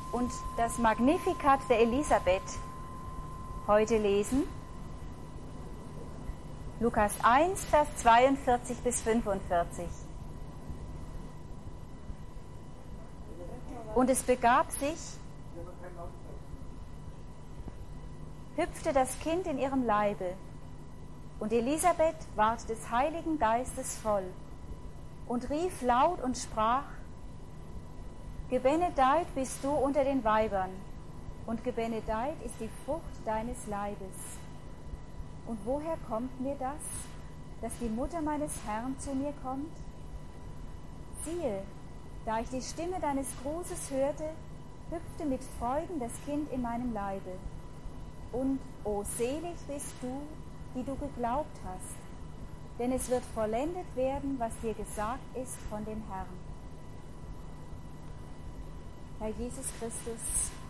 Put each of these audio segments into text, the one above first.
und das Magnificat der Elisabeth heute lesen. Lukas 1, Vers 42 bis 45. Und es begab sich, hüpfte das Kind in ihrem Leibe, und Elisabeth ward des Heiligen Geistes voll und rief laut und sprach: Gebenedeit bist du unter den Weibern, und gebenedeit ist die Frucht deines Leibes. Und woher kommt mir das, dass die Mutter meines Herrn zu mir kommt? Siehe, da ich die Stimme deines Grußes hörte, hüpfte mit Freuden das Kind in meinem Leibe. Und, o selig bist du, die du geglaubt hast, denn es wird vollendet werden, was dir gesagt ist von dem Herrn. Herr Jesus Christus,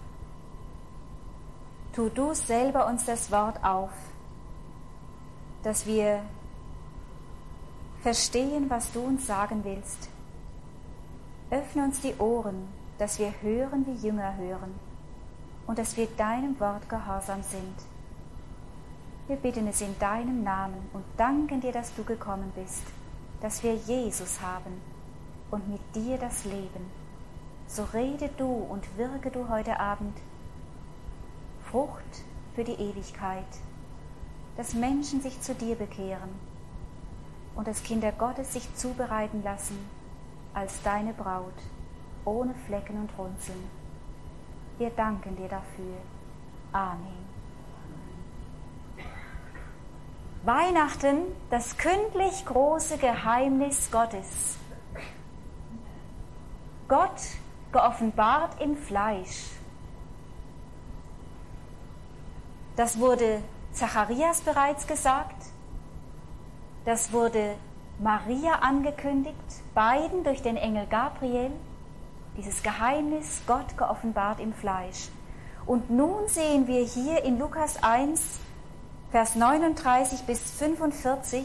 tu du selber uns das Wort auf, dass wir verstehen, was du uns sagen willst. Öffne uns die Ohren, dass wir hören, wie Jünger hören, und dass wir deinem Wort gehorsam sind. Wir bitten es in deinem Namen und danken dir, dass du gekommen bist, dass wir Jesus haben und mit dir das Leben. So rede du und wirke du heute Abend Frucht für die Ewigkeit, dass Menschen sich zu dir bekehren und dass Kinder Gottes sich zubereiten lassen als deine Braut, ohne Flecken und Runzeln. Wir danken dir dafür. Amen. Weihnachten, das kündlich große Geheimnis Gottes. Gott geoffenbart im Fleisch. Das wurde Zacharias bereits gesagt. Das wurde Maria angekündigt, beiden durch den Engel Gabriel. Dieses Geheimnis, Gott geoffenbart im Fleisch. Und nun sehen wir hier in Lukas 1, Vers 39 bis 45,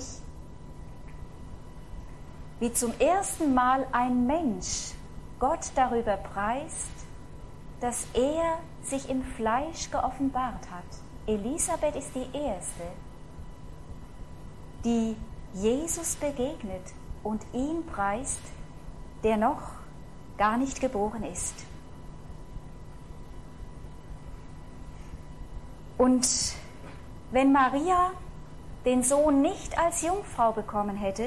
wie zum ersten Mal ein Mensch Gott darüber preist, dass er sich im Fleisch geoffenbart hat. Elisabeth ist die Erste, die Jesus begegnet und ihn preist, der noch gar nicht geboren ist. Und wenn Maria den Sohn nicht als Jungfrau bekommen hätte,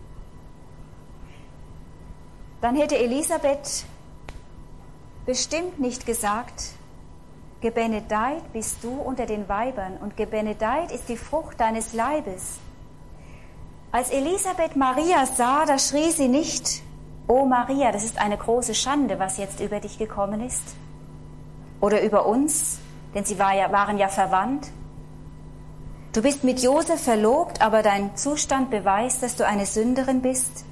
dann hätte Elisabeth bestimmt nicht gesagt: Gebenedeit bist du unter den Weibern und gebenedeit ist die Frucht deines Leibes. Als Elisabeth Maria sah, da schrie sie nicht: O Maria, das ist eine große Schande, was jetzt über dich gekommen ist. Oder über uns, denn sie waren ja verwandt. Du bist mit Josef verlobt, aber dein Zustand beweist, dass du eine Sünderin bist.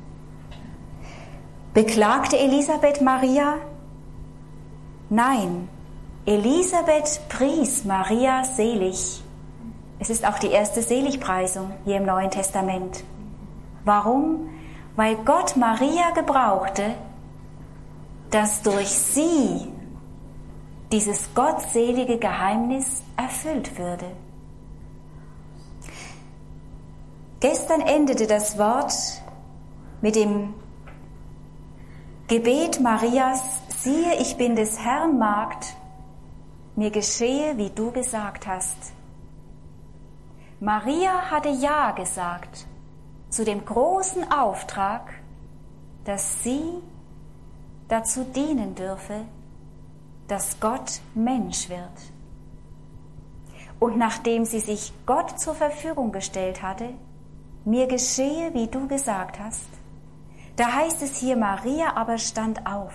Beklagte Elisabeth Maria? Nein, Elisabeth pries Maria selig. Es ist auch die erste Seligpreisung hier im Neuen Testament. Warum? Weil Gott Maria gebrauchte, dass durch sie dieses gottselige Geheimnis erfüllt würde. Gestern endete das Wort mit dem Gebet Marias: Siehe, ich bin des Herrn Magd, mir geschehe, wie du gesagt hast. Maria hatte Ja gesagt zu dem großen Auftrag, dass sie dazu dienen dürfe, dass Gott Mensch wird. Und nachdem sie sich Gott zur Verfügung gestellt hatte, mir geschehe, wie du gesagt hast, da heißt es hier, Maria aber stand auf.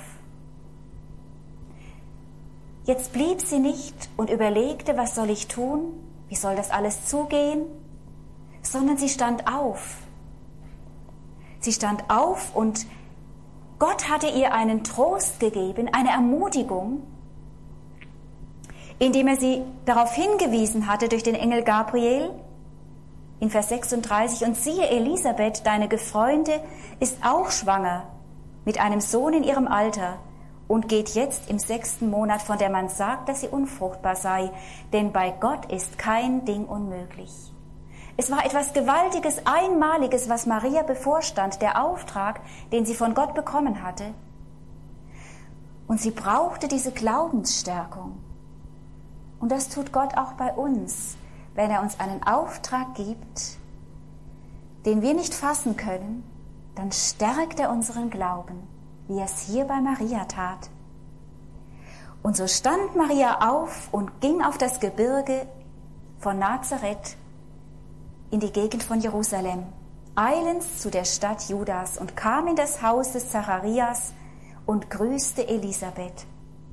Jetzt blieb sie nicht und überlegte, was soll ich tun, wie soll das alles zugehen, sondern sie stand auf. Sie stand auf und Gott hatte ihr einen Trost gegeben, eine Ermutigung, indem er sie darauf hingewiesen hatte durch den Engel Gabriel in Vers 36, und siehe, Elisabeth, deine Gefreunde, ist auch schwanger mit einem Sohn in ihrem Alter, und geht jetzt im 6. Monat, von der man sagt, dass sie unfruchtbar sei, denn bei Gott ist kein Ding unmöglich. Es war etwas Gewaltiges, Einmaliges, was Maria bevorstand, der Auftrag, den sie von Gott bekommen hatte. Und sie brauchte diese Glaubensstärkung. Und das tut Gott auch bei uns, wenn er uns einen Auftrag gibt, den wir nicht fassen können, dann stärkt er unseren Glauben, wie er es hier bei Maria tat. Und so stand Maria auf und ging auf das Gebirge von Nazareth in die Gegend von Jerusalem, eilends zu der Stadt Judas, und kam in das Haus des Zacharias und grüßte Elisabeth.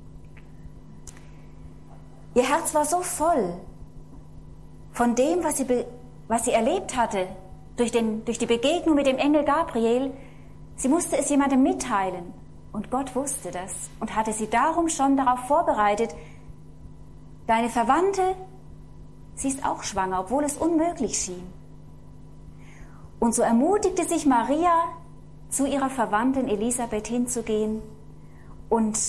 Ihr Herz war so voll von dem, was sie erlebt hatte, durch die Begegnung mit dem Engel Gabriel. Sie musste es jemandem mitteilen, und Gott wusste das und hatte sie darum schon darauf vorbereitet. Deine Verwandte, sie ist auch schwanger, obwohl es unmöglich schien. Und so ermutigte sich Maria, zu ihrer Verwandten Elisabeth hinzugehen und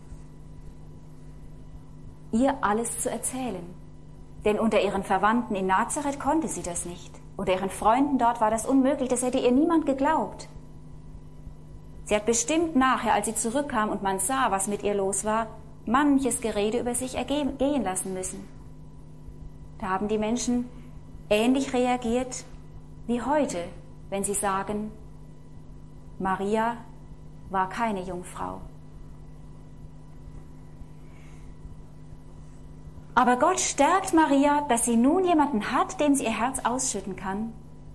ihr alles zu erzählen. Denn unter ihren Verwandten in Nazareth konnte sie das nicht. Unter ihren Freunden dort war das unmöglich, das hätte ihr niemand geglaubt. Sie hat bestimmt nachher, als sie zurückkam und man sah, was mit ihr los war, manches Gerede über sich ergehen lassen müssen. Da haben die Menschen ähnlich reagiert wie heute, wenn sie sagen, Maria war keine Jungfrau. Aber Gott stärkt Maria, dass sie nun jemanden hat, dem sie ihr Herz ausschütten kann.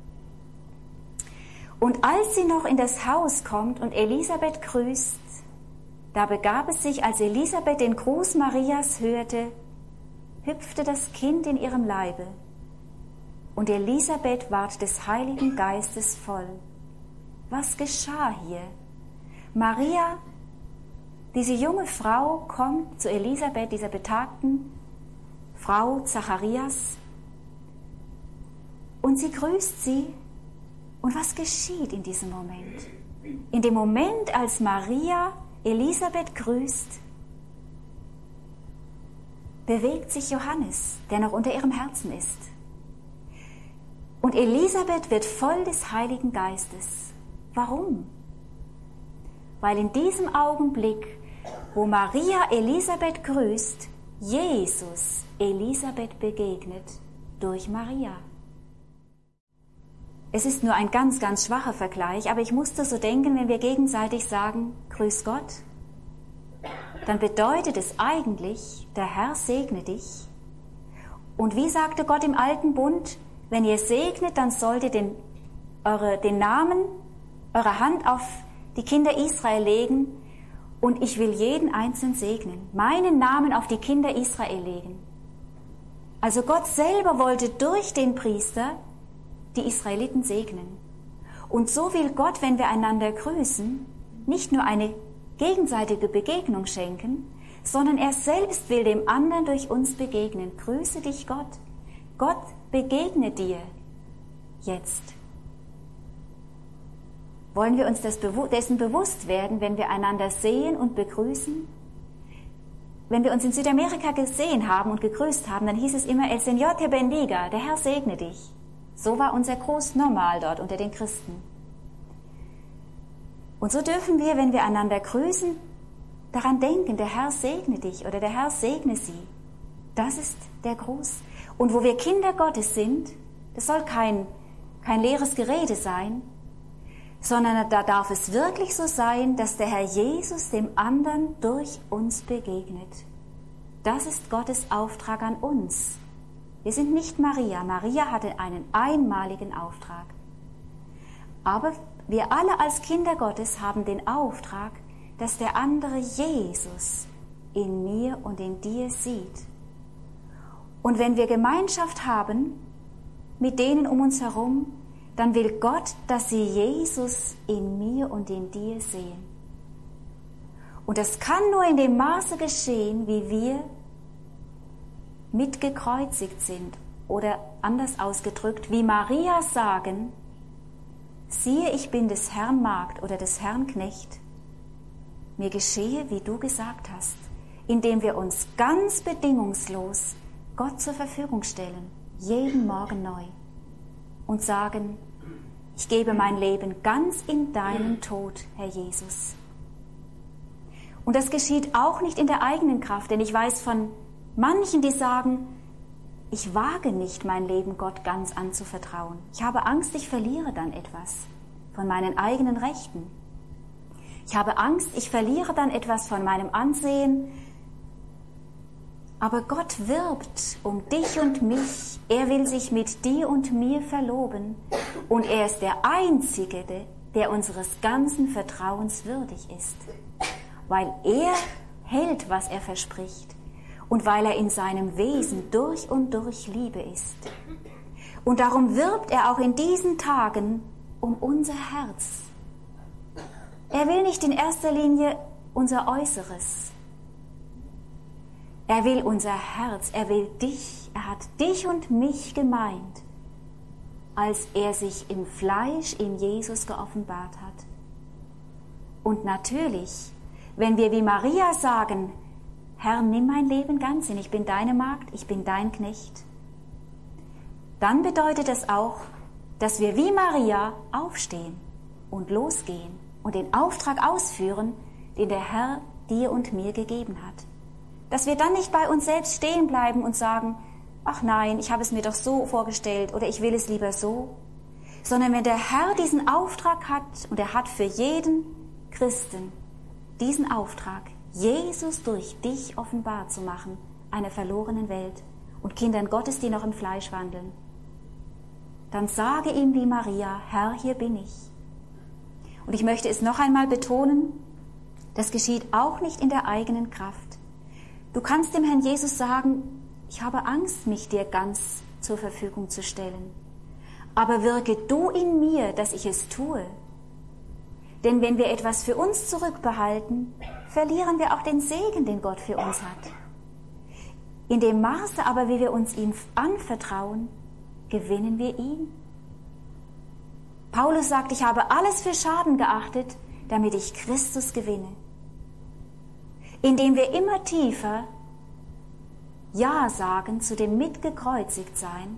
Und als sie noch in das Haus kommt und Elisabeth grüßt, da begab es sich, als Elisabeth den Gruß Marias hörte, hüpfte das Kind in ihrem Leibe. Und Elisabeth ward des Heiligen Geistes voll. Was geschah hier? Maria, diese junge Frau, kommt zu Elisabeth, dieser betagten Frau Zacharias, und sie grüßt sie. Und was geschieht in diesem Moment? In dem Moment, als Maria Elisabeth grüßt, bewegt sich Johannes, der noch unter ihrem Herzen ist. Und Elisabeth wird voll des Heiligen Geistes. Warum? Weil in diesem Augenblick, wo Maria Elisabeth grüßt, Jesus Elisabeth begegnet durch Maria. Es ist nur ein ganz, ganz schwacher Vergleich, aber ich musste so denken, wenn wir gegenseitig sagen, Grüß Gott, dann bedeutet es eigentlich, der Herr segne dich. Und wie sagte Gott im Alten Bund, wenn ihr segnet, dann sollt ihr den Namen, eure Hand auf die Kinder Israel legen, und ich will jeden einzeln segnen, meinen Namen auf die Kinder Israel legen. Also Gott selber wollte durch den Priester die Israeliten segnen. Und so will Gott, wenn wir einander grüßen, nicht nur eine gegenseitige Begegnung schenken, sondern er selbst will dem anderen durch uns begegnen. Grüße dich Gott. Gott begegne dir jetzt. Wollen wir uns dessen bewusst werden, wenn wir einander sehen und begrüßen? Wenn wir uns in Südamerika gesehen haben und gegrüßt haben, dann hieß es immer, El Señor te bendiga, der Herr segne dich. So war unser Gruß normal dort unter den Christen. Und so dürfen wir, wenn wir einander grüßen, daran denken, der Herr segne dich oder der Herr segne sie. Das ist der Gruß. Und wo wir Kinder Gottes sind, das soll kein leeres Gerede sein, sondern da darf es wirklich so sein, dass der Herr Jesus dem anderen durch uns begegnet. Das ist Gottes Auftrag an uns. Wir sind nicht Maria. Maria hatte einen einmaligen Auftrag. Aber wir alle als Kinder Gottes haben den Auftrag, dass der andere Jesus in mir und in dir sieht. Und wenn wir Gemeinschaft haben mit denen um uns herum, dann will Gott, dass sie Jesus in mir und in dir sehen. Und das kann nur in dem Maße geschehen, wie wir mitgekreuzigt sind oder anders ausgedrückt, wie Maria sagen, siehe, ich bin des Herrn Magd oder des Herrn Knecht. mir geschehe, wie du gesagt hast, indem wir uns ganz bedingungslos Gott zur Verfügung stellen, jeden Morgen neu, und sagen, ich gebe mein Leben ganz in deinen Tod, Herr Jesus. Und das geschieht auch nicht in der eigenen Kraft, denn ich weiß von manchen, die sagen, ich wage nicht, mein Leben Gott ganz anzuvertrauen. Ich habe Angst, ich verliere dann etwas von meinen eigenen Rechten. Ich habe Angst, ich verliere dann etwas von meinem Ansehen. Aber Gott wirbt um dich und mich. Er will sich mit dir und mir verloben. Und er ist der Einzige, der unseres ganzen Vertrauens würdig ist. Weil er hält, was er verspricht. Und weil er in seinem Wesen durch und durch Liebe ist. Und darum wirbt er auch in diesen Tagen um unser Herz. Er will nicht in erster Linie unser Äußeres. Er will unser Herz, er will dich, er hat dich und mich gemeint, als er sich im Fleisch in Jesus geoffenbart hat. Und natürlich, wenn wir wie Maria sagen, Herr, nimm mein Leben ganz hin, ich bin deine Magd, ich bin dein Knecht, dann bedeutet das auch, dass wir wie Maria aufstehen und losgehen und den Auftrag ausführen, den der Herr dir und mir gegeben hat. Dass wir dann nicht bei uns selbst stehen bleiben und sagen, ach nein, ich habe es mir doch so vorgestellt oder ich will es lieber so, sondern wenn der Herr diesen Auftrag hat und er hat für jeden Christen diesen Auftrag, Jesus durch dich offenbar zu machen, einer verlorenen Welt und Kindern Gottes, die noch im Fleisch wandeln, dann sage ihm wie Maria, Herr, hier bin ich. Und ich möchte es noch einmal betonen, das geschieht auch nicht in der eigenen Kraft. Du kannst dem Herrn Jesus sagen, ich habe Angst, mich dir ganz zur Verfügung zu stellen. Aber wirke du in mir, dass ich es tue. Denn wenn wir etwas für uns zurückbehalten, verlieren wir auch den Segen, den Gott für uns hat. In dem Maße aber, wie wir uns ihm anvertrauen, gewinnen wir ihn. Paulus sagt, ich habe alles für Schaden geachtet, damit ich Christus gewinne. Indem wir immer tiefer Ja sagen zu dem Mitgekreuzigtsein,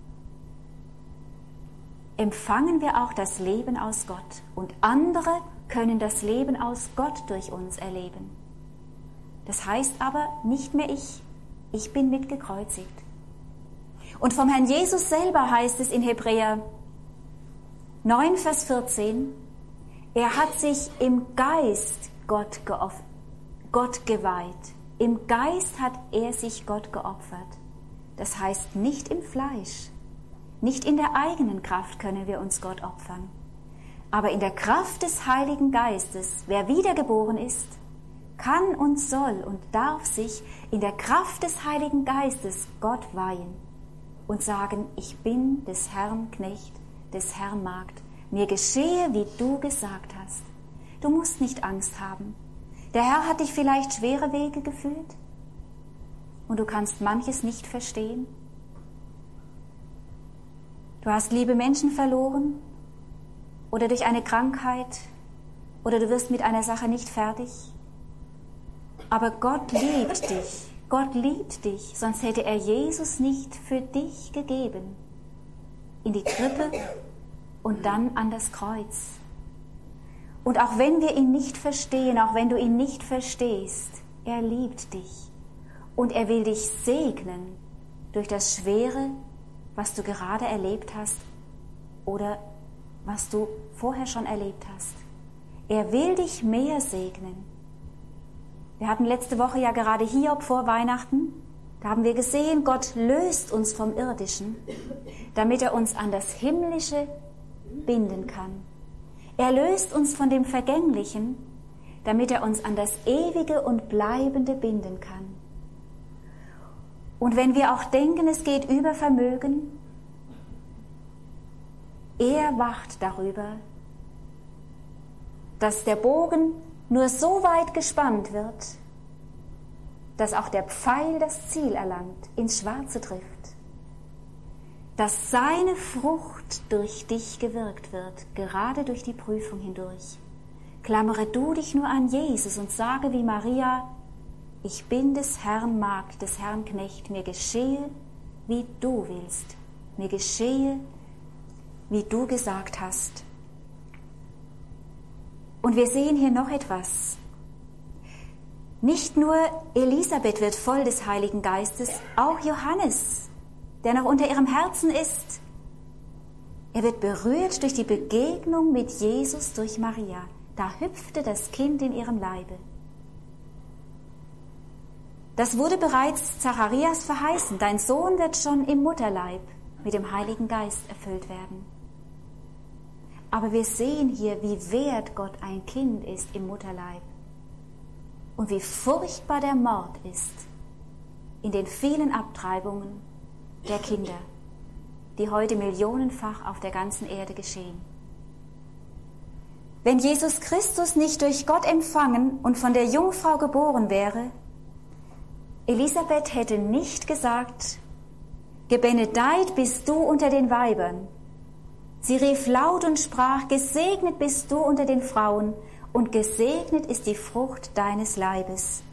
empfangen wir auch das Leben aus Gott und andere können das Leben aus Gott durch uns erleben. Das heißt aber nicht mehr ich bin mitgekreuzigt. Und vom Herrn Jesus selber heißt es in Hebräer 9, Vers 14, er hat sich im Geist Gott geweiht. Im Geist hat er sich Gott geopfert. Das heißt nicht im Fleisch. Nicht in der eigenen Kraft können wir uns Gott opfern. Aber in der Kraft des Heiligen Geistes, wer wiedergeboren ist, kann und soll und darf sich in der Kraft des Heiligen Geistes Gott weihen und sagen, ich bin des Herrn Knecht, des Herrn Magd. Mir geschehe, wie du gesagt hast. Du musst nicht Angst haben. Der Herr hat dich vielleicht schwere Wege geführt und du kannst manches nicht verstehen. Du hast liebe Menschen verloren oder durch eine Krankheit oder du wirst mit einer Sache nicht fertig. Aber Gott liebt dich. Gott liebt dich, sonst hätte er Jesus nicht für dich gegeben. In die Krippe und dann an das Kreuz. Und auch wenn wir ihn nicht verstehen, auch wenn du ihn nicht verstehst, er liebt dich. Und er will dich segnen durch das Schwere, was du gerade erlebt hast oder was du vorher schon erlebt hast. Er will dich mehr segnen. Wir hatten letzte Woche ja gerade Hiob vor Weihnachten. Da haben wir gesehen, Gott löst uns vom Irdischen, damit er uns an das Himmlische binden kann. Er löst uns von dem Vergänglichen, damit er uns an das Ewige und Bleibende binden kann. Und wenn wir auch denken, es geht über Vermögen, er wacht darüber, dass der Bogen nur so weit gespannt wird, dass auch der Pfeil das Ziel erlangt, ins Schwarze trifft, dass seine Frucht durch dich gewirkt wird, gerade durch die Prüfung hindurch, klammere du dich nur an Jesus und sage wie Maria, ich bin des Herrn Magd, des Herrn Knecht, mir geschehe, wie du willst, mir geschehe, wie du gesagt hast. Und wir sehen hier noch etwas. Nicht nur Elisabeth wird voll des Heiligen Geistes, auch Johannes, der noch unter ihrem Herzen ist. Er wird berührt durch die Begegnung mit Jesus durch Maria. Da hüpfte das Kind in ihrem Leibe. Das wurde bereits Zacharias verheißen. Dein Sohn wird schon im Mutterleib mit dem Heiligen Geist erfüllt werden. Aber wir sehen hier, wie wert Gott ein Kind ist im Mutterleib und wie furchtbar der Mord ist in den vielen Abtreibungen der Kinder, die heute millionenfach auf der ganzen Erde geschehen. Wenn Jesus Christus nicht durch Gott empfangen und von der Jungfrau geboren wäre, Elisabeth hätte nicht gesagt, gebenedeit bist du unter den Weibern. Sie rief laut und sprach, gesegnet bist du unter den Frauen und gesegnet ist die Frucht deines Leibes.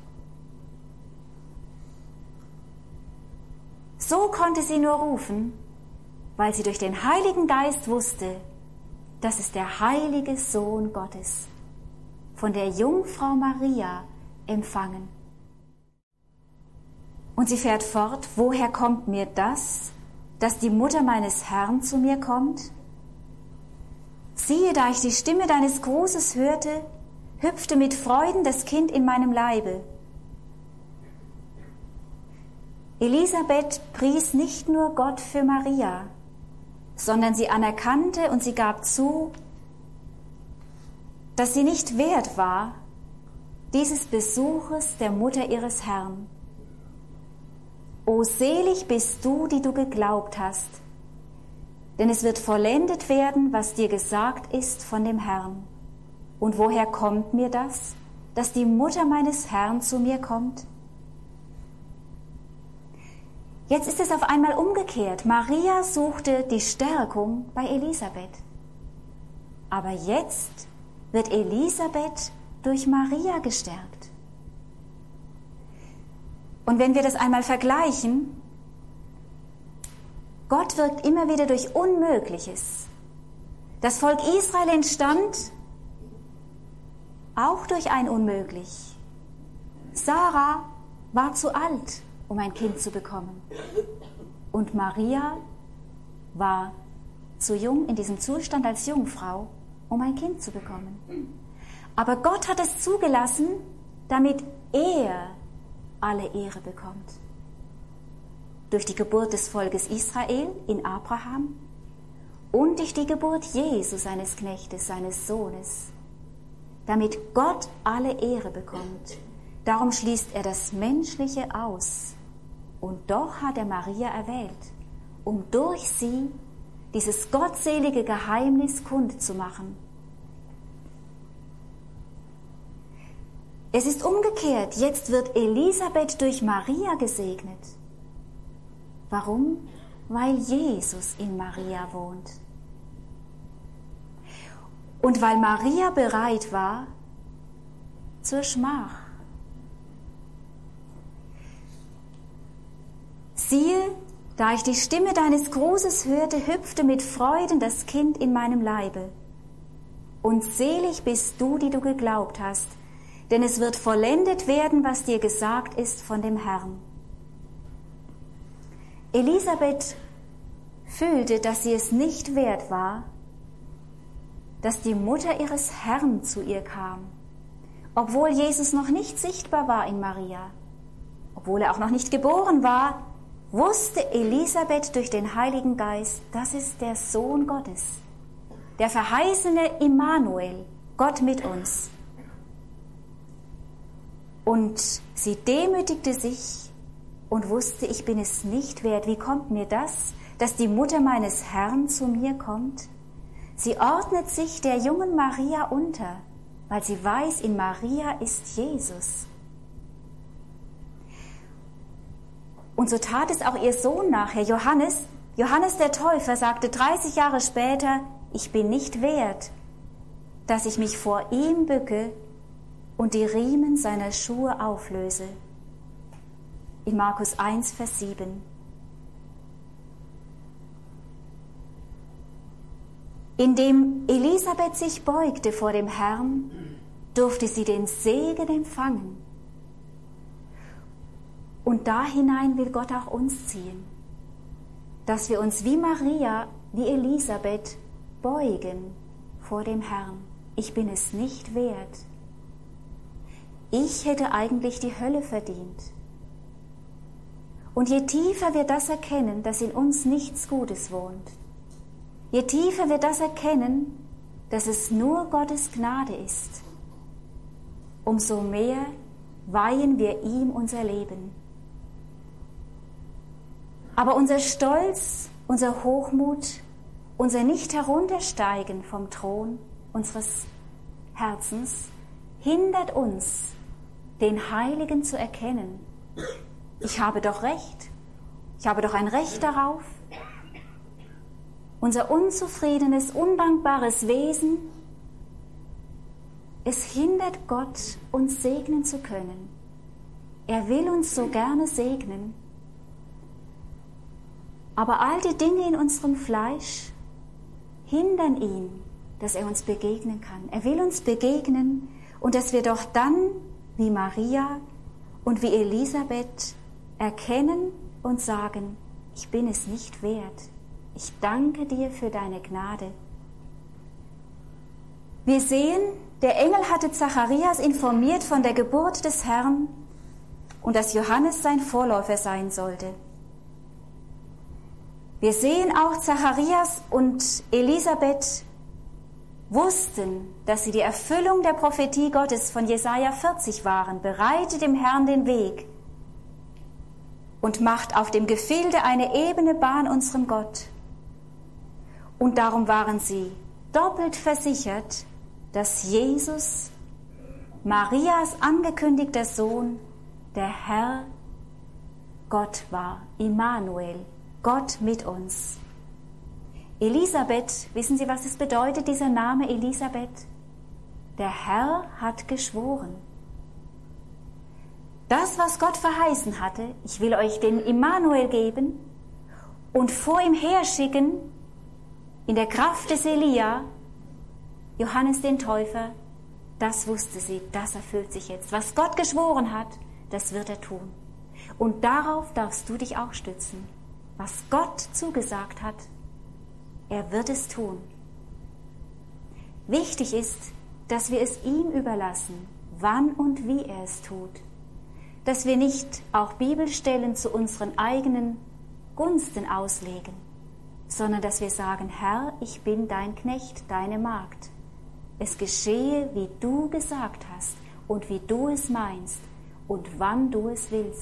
So konnte sie nur rufen, weil sie durch den Heiligen Geist wusste, das ist der heilige Sohn Gottes, von der Jungfrau Maria empfangen. Und sie fährt fort, woher kommt mir das, dass die Mutter meines Herrn zu mir kommt? Siehe, da ich die Stimme deines Grußes hörte, hüpfte mit Freuden das Kind in meinem Leibe. Elisabeth pries nicht nur Gott für Maria, sondern sie anerkannte und sie gab zu, dass sie nicht wert war, dieses Besuches der Mutter ihres Herrn. O selig bist du, die du geglaubt hast, denn es wird vollendet werden, was dir gesagt ist von dem Herrn. Und woher kommt mir das, dass die Mutter meines Herrn zu mir kommt? Jetzt ist es auf einmal umgekehrt. Maria suchte die Stärkung bei Elisabeth. Aber jetzt wird Elisabeth durch Maria gestärkt. Und wenn wir das einmal vergleichen, Gott wirkt immer wieder durch Unmögliches. Das Volk Israel entstand auch durch ein Unmöglich. Sarah war zu alt, um ein Kind zu bekommen. Und Maria war zu jung in diesem Zustand als Jungfrau, um ein Kind zu bekommen. Aber Gott hat es zugelassen, damit er alle Ehre bekommt. Durch die Geburt des Volkes Israel in Abraham und durch die Geburt Jesu, seines Knechtes, seines Sohnes, damit Gott alle Ehre bekommt. Darum schließt er das Menschliche aus. Und doch hat er Maria erwählt, um durch sie dieses gottselige Geheimnis kundzumachen. Es ist umgekehrt. Jetzt wird Elisabeth durch Maria gesegnet. Warum? Weil Jesus in Maria wohnt. Und weil Maria bereit war zur Schmach. Siehe, da ich die Stimme deines Grußes hörte, hüpfte mit Freuden das Kind in meinem Leibe. Und selig bist du, die du geglaubt hast, denn es wird vollendet werden, was dir gesagt ist von dem Herrn. Elisabeth fühlte, dass sie es nicht wert war, dass die Mutter ihres Herrn zu ihr kam, obwohl Jesus noch nicht sichtbar war in Maria, obwohl er auch noch nicht geboren war, wusste Elisabeth durch den Heiligen Geist, das ist der Sohn Gottes, der verheißene Immanuel, Gott mit uns. Und sie demütigte sich und wusste, ich bin es nicht wert. Wie kommt mir das, dass die Mutter meines Herrn zu mir kommt? Sie ordnet sich der jungen Maria unter, weil sie weiß, in Maria ist Jesus. Und so tat es auch ihr Sohn nachher, Johannes. Johannes der Täufer sagte 30 Jahre später, ich bin nicht wert, dass ich mich vor ihm bücke und die Riemen seiner Schuhe auflöse. In Markus 1, Vers 7. Indem Elisabeth sich beugte vor dem Herrn, durfte sie den Segen empfangen. Und da hinein will Gott auch uns ziehen, dass wir uns wie Maria, wie Elisabeth beugen vor dem Herrn. Ich bin es nicht wert. Ich hätte eigentlich die Hölle verdient. Und je tiefer wir das erkennen, dass in uns nichts Gutes wohnt, je tiefer wir das erkennen, dass es nur Gottes Gnade ist, umso mehr weihen wir ihm unser Leben. Aber unser Stolz, unser Hochmut, unser Nicht-Heruntersteigen vom Thron unseres Herzens hindert uns, den Heiligen zu erkennen. Ich habe doch Recht. Ich habe doch ein Recht darauf. Unser unzufriedenes, undankbares Wesen, es hindert Gott, uns segnen zu können. Er will uns so gerne segnen. Aber all die Dinge in unserem Fleisch hindern ihn, dass er uns begegnen kann. Er will uns begegnen und dass wir doch dann, wie Maria und wie Elisabeth, erkennen und sagen, ich bin es nicht wert. Ich danke dir für deine Gnade. Wir sehen, der Engel hatte Zacharias informiert von der Geburt des Herrn und dass Johannes sein Vorläufer sein sollte. Wir sehen auch, Zacharias und Elisabeth wussten, dass sie die Erfüllung der Prophetie Gottes von Jesaja 40 waren. Bereitet dem Herrn den Weg und macht auf dem Gefilde eine ebene Bahn unserem Gott. Und darum waren sie doppelt versichert, dass Jesus, Marias angekündigter Sohn, der Herr Gott war, Immanuel, Gott mit uns. Elisabeth, wissen Sie, was es bedeutet, dieser Name Elisabeth? Der Herr hat geschworen. Das, was Gott verheißen hatte, ich will euch den Immanuel geben und vor ihm herschicken, in der Kraft des Elia, Johannes den Täufer, das wusste sie, das erfüllt sich jetzt. Was Gott geschworen hat, das wird er tun. Und darauf darfst du dich auch stützen. Was Gott zugesagt hat, er wird es tun. Wichtig ist, dass wir es ihm überlassen, wann und wie er es tut. Dass wir nicht auch Bibelstellen zu unseren eigenen Gunsten auslegen, sondern dass wir sagen, Herr, ich bin dein Knecht, deine Magd. Es geschehe, wie du gesagt hast und wie du es meinst und wann du es willst.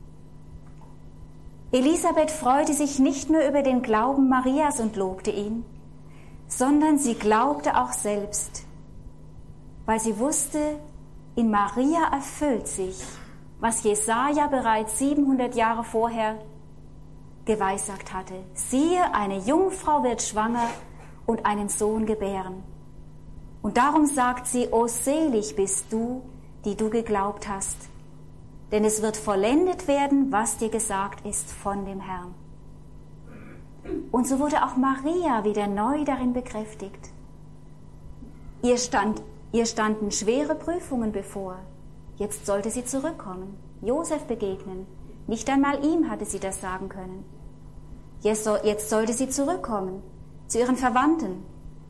Elisabeth freute sich nicht nur über den Glauben Marias und lobte ihn, sondern sie glaubte auch selbst, weil sie wusste, in Maria erfüllt sich, was Jesaja bereits 700 Jahre vorher geweissagt hatte. Siehe, eine Jungfrau wird schwanger und einen Sohn gebären. Und darum sagt sie, o selig bist du, die du geglaubt hast, denn es wird vollendet werden, was dir gesagt ist von dem Herrn. Und so wurde auch Maria wieder neu darin bekräftigt. Ihr standen schwere Prüfungen bevor. Jetzt sollte sie zurückkommen, Josef begegnen. Nicht einmal ihm hatte sie das sagen können. Jetzt sollte sie zurückkommen, zu ihren Verwandten.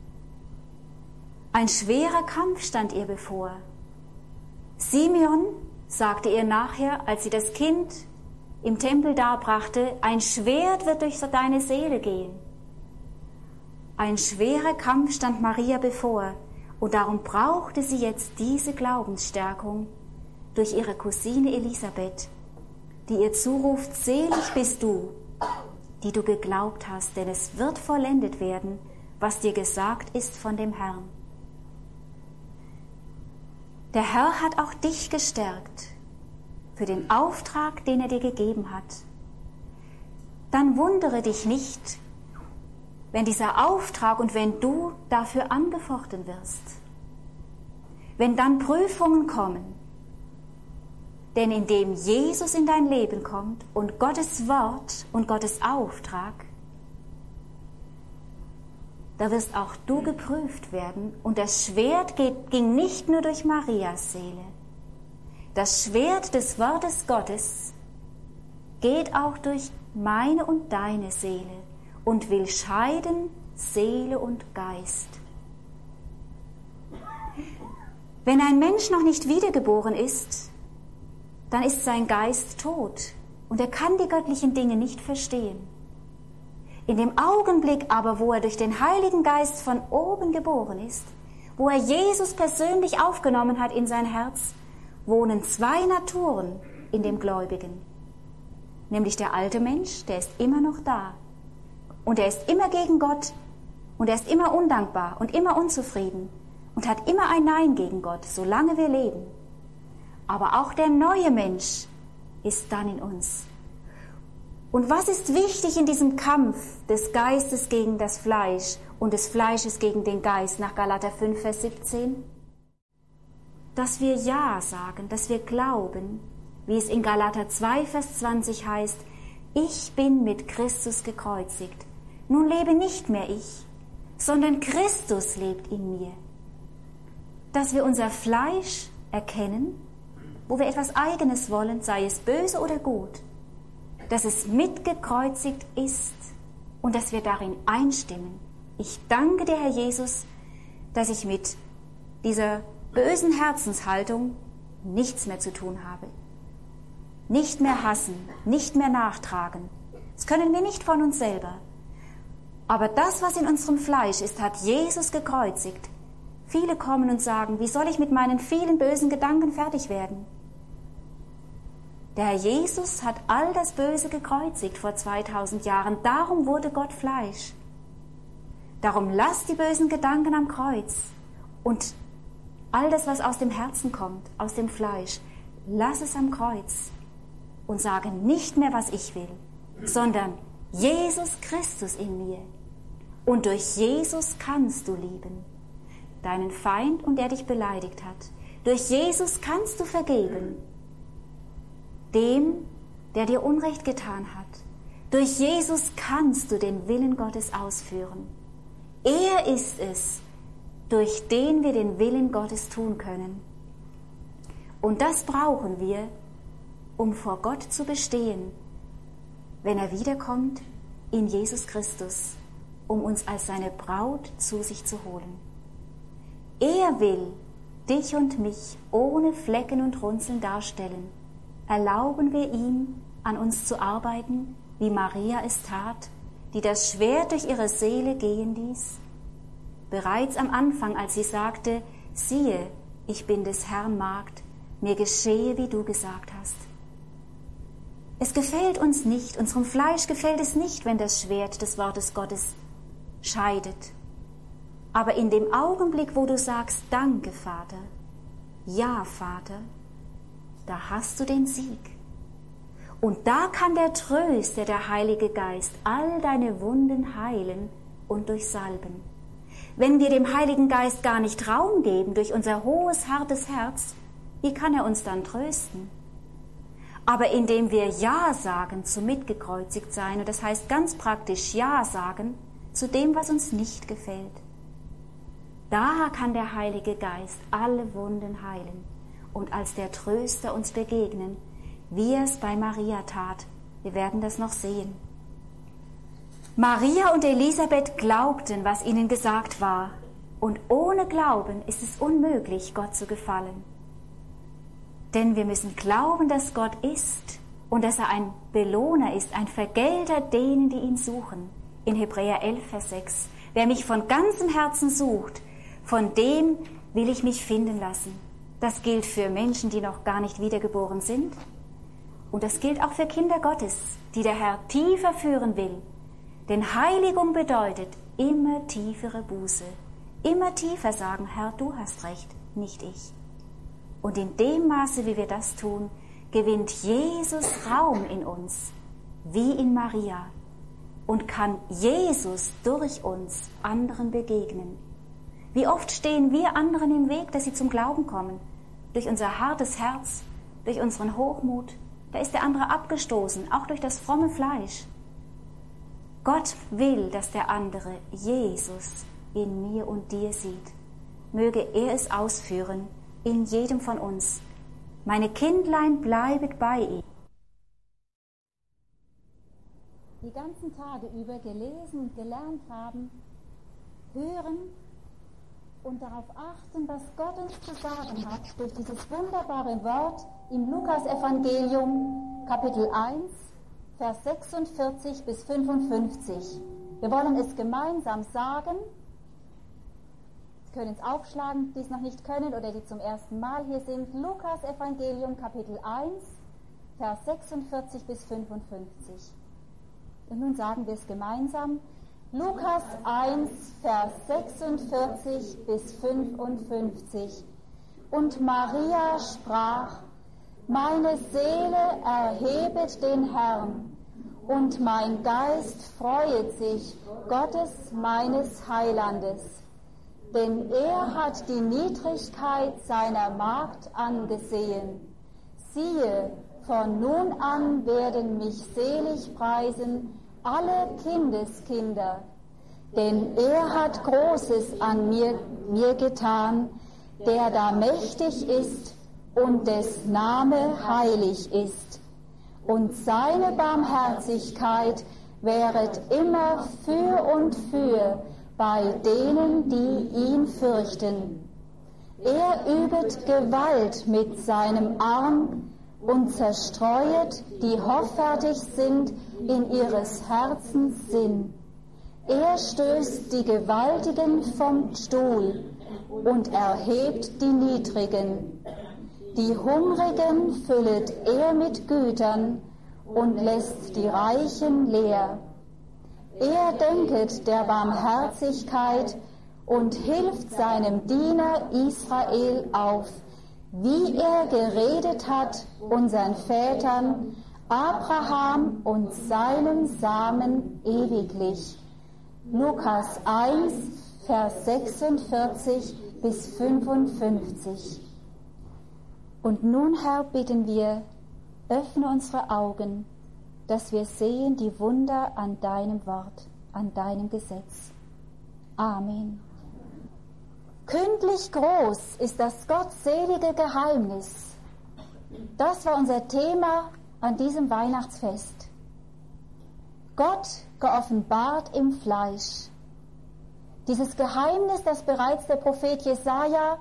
Ein schwerer Kampf stand ihr bevor. Simeon sagte ihr nachher, als sie das Kind im Tempel darbrachte, ein Schwert wird durch deine Seele gehen. Ein schwerer Kampf stand Maria bevor und darum brauchte sie jetzt diese Glaubensstärkung durch ihre Cousine Elisabeth, die ihr zuruft, selig bist du, die du geglaubt hast, denn es wird vollendet werden, was dir gesagt ist von dem Herrn. Der Herr hat auch dich gestärkt für den Auftrag, den er dir gegeben hat. Dann wundere dich nicht, wenn dieser Auftrag und wenn du dafür angefochten wirst. wenn dann Prüfungen kommen. Denn indem Jesus in dein Leben kommt und Gottes Wort und Gottes Auftrag, da wirst auch du geprüft werden. Und das Schwert ging nicht nur durch Marias Seele. Das Schwert des Wortes Gottes geht auch durch meine und deine Seele und will scheiden Seele und Geist. Wenn ein Mensch noch nicht wiedergeboren ist, dann ist sein Geist tot und er kann die göttlichen Dinge nicht verstehen. In dem Augenblick aber, wo er durch den Heiligen Geist von oben geboren ist, wo er Jesus persönlich aufgenommen hat in sein Herz, wohnen zwei Naturen in dem Gläubigen. Nämlich der alte Mensch, der ist immer noch da. Und er ist immer gegen Gott und er ist immer undankbar und immer unzufrieden und hat immer ein Nein gegen Gott, solange wir leben. Aber auch der neue Mensch ist dann in uns. Und was ist wichtig in diesem Kampf des Geistes gegen das Fleisch und des Fleisches gegen den Geist nach Galater 5, Vers 17? Dass wir Ja sagen, dass wir glauben, wie es in Galater 2, Vers 20 heißt, ich bin mit Christus gekreuzigt. Nun lebe nicht mehr ich, sondern Christus lebt in mir. Dass wir unser Fleisch erkennen, wo wir etwas Eigenes wollen, sei es böse oder gut, dass es mitgekreuzigt ist und dass wir darin einstimmen. Ich danke dir, Herr Jesus, dass ich mit dieser bösen Herzenshaltung nichts mehr zu tun habe. Nicht mehr hassen, nicht mehr nachtragen. Das können wir nicht von uns selber. Aber das, was in unserem Fleisch ist, hat Jesus gekreuzigt. Viele kommen und sagen, wie soll ich mit meinen vielen bösen Gedanken fertig werden? Der Herr Jesus hat all das Böse gekreuzigt vor 2000 Jahren. Darum wurde Gott Fleisch. Darum lass die bösen Gedanken am Kreuz und all das, was aus dem Herzen kommt, aus dem Fleisch, lass es am Kreuz und sage nicht mehr, was ich will, sondern Jesus Christus in mir. Und durch Jesus kannst du lieben, deinen Feind und der dich beleidigt hat. Durch Jesus kannst du vergeben, dem, der dir Unrecht getan hat. Durch Jesus kannst du den Willen Gottes ausführen. Er ist es, durch den wir den Willen Gottes tun können. Und das brauchen wir, um vor Gott zu bestehen, wenn er wiederkommt in Jesus Christus, um uns als seine Braut zu sich zu holen. Er will dich und mich ohne Flecken und Runzeln darstellen. Erlauben wir ihm, an uns zu arbeiten, wie Maria es tat, die das Schwert durch ihre Seele gehen ließ? Bereits am Anfang, als sie sagte, siehe, ich bin des Herrn Magd, mir geschehe, wie du gesagt hast. Es gefällt uns nicht, unserem Fleisch gefällt es nicht, wenn das Schwert des Wortes Gottes scheidet. Aber in dem Augenblick, wo du sagst, danke, Vater, ja, Vater, da hast du den Sieg. Und da kann der Tröster, der Heilige Geist, all deine Wunden heilen und durchsalben. Wenn wir dem Heiligen Geist gar nicht Raum geben durch unser hohes, hartes Herz, wie kann er uns dann trösten? Aber indem wir Ja sagen zu mitgekreuzigt sein, und das heißt ganz praktisch Ja sagen zu dem, was uns nicht gefällt, da kann der Heilige Geist alle Wunden heilen und als der Tröster uns begegnen, wie er es bei Maria tat. Wir werden das noch sehen. Maria und Elisabeth glaubten, was ihnen gesagt war. Und ohne Glauben ist es unmöglich, Gott zu gefallen. Denn wir müssen glauben, dass Gott ist und dass er ein Belohner ist, ein Vergelter denen, die ihn suchen. In Hebräer 11, Vers 6. Wer mich von ganzem Herzen sucht, von dem will ich mich finden lassen. Das gilt für Menschen, die noch gar nicht wiedergeboren sind. Und das gilt auch für Kinder Gottes, die der Herr tiefer führen will. Denn Heiligung bedeutet immer tiefere Buße. Immer tiefer sagen, Herr, du hast recht, nicht ich. Und in dem Maße, wie wir das tun, gewinnt Jesus Raum in uns, wie in Maria. Und kann Jesus durch uns anderen begegnen. Wie oft stehen wir anderen im Weg, dass sie zum Glauben kommen? Durch unser hartes Herz, durch unseren Hochmut. Da ist der andere abgestoßen, auch durch das fromme Fleisch. Gott will, dass der andere Jesus in mir und dir sieht. Möge er es ausführen, in jedem von uns. Meine Kindlein, bleibet bei ihm. Die ganzen Tage über gelesen und gelernt haben, hören und darauf achten, was Gott uns zu sagen hat, durch dieses wunderbare Wort im Lukas-Evangelium, Kapitel 1, Vers 46 bis 55. Wir wollen es gemeinsam sagen. Sie können es aufschlagen, die es noch nicht können oder die zum ersten Mal hier sind. Lukas-Evangelium, Kapitel 1, Vers 46 bis 55. Und nun sagen wir es gemeinsam. Lukas 1, Vers 46 bis 55. Und Maria sprach: Meine Seele erhebet den Herrn, und mein Geist freuet sich Gottes meines Heilandes. Denn er hat die Niedrigkeit seiner Magd angesehen. Siehe, von nun an werden mich selig preisen alle Kindeskinder, denn er hat Großes an mir getan, der da mächtig ist und des Name heilig ist. Und seine Barmherzigkeit wäret immer für und für bei denen, die ihn fürchten. Er übet Gewalt mit seinem Arm und zerstreuet, die hoffärtig sind in ihres Herzens Sinn. Er stößt die Gewaltigen vom Stuhl und erhebt die Niedrigen. Die Hungrigen füllet er mit Gütern und lässt die Reichen leer. Er denket der Barmherzigkeit und hilft seinem Diener Israel auf, wie er geredet hat unseren Vätern, Abraham und seinem Samen ewiglich. Lukas 1, Vers 46 bis 55. Und nun, Herr, bitten wir, öffne unsere Augen, dass wir sehen die Wunder an deinem Wort, an deinem Gesetz. Amen. Kündlich groß ist das gottselige Geheimnis. Das war unser Thema an diesem Weihnachtsfest. Gott geoffenbart im Fleisch. Dieses Geheimnis, das bereits der Prophet Jesaja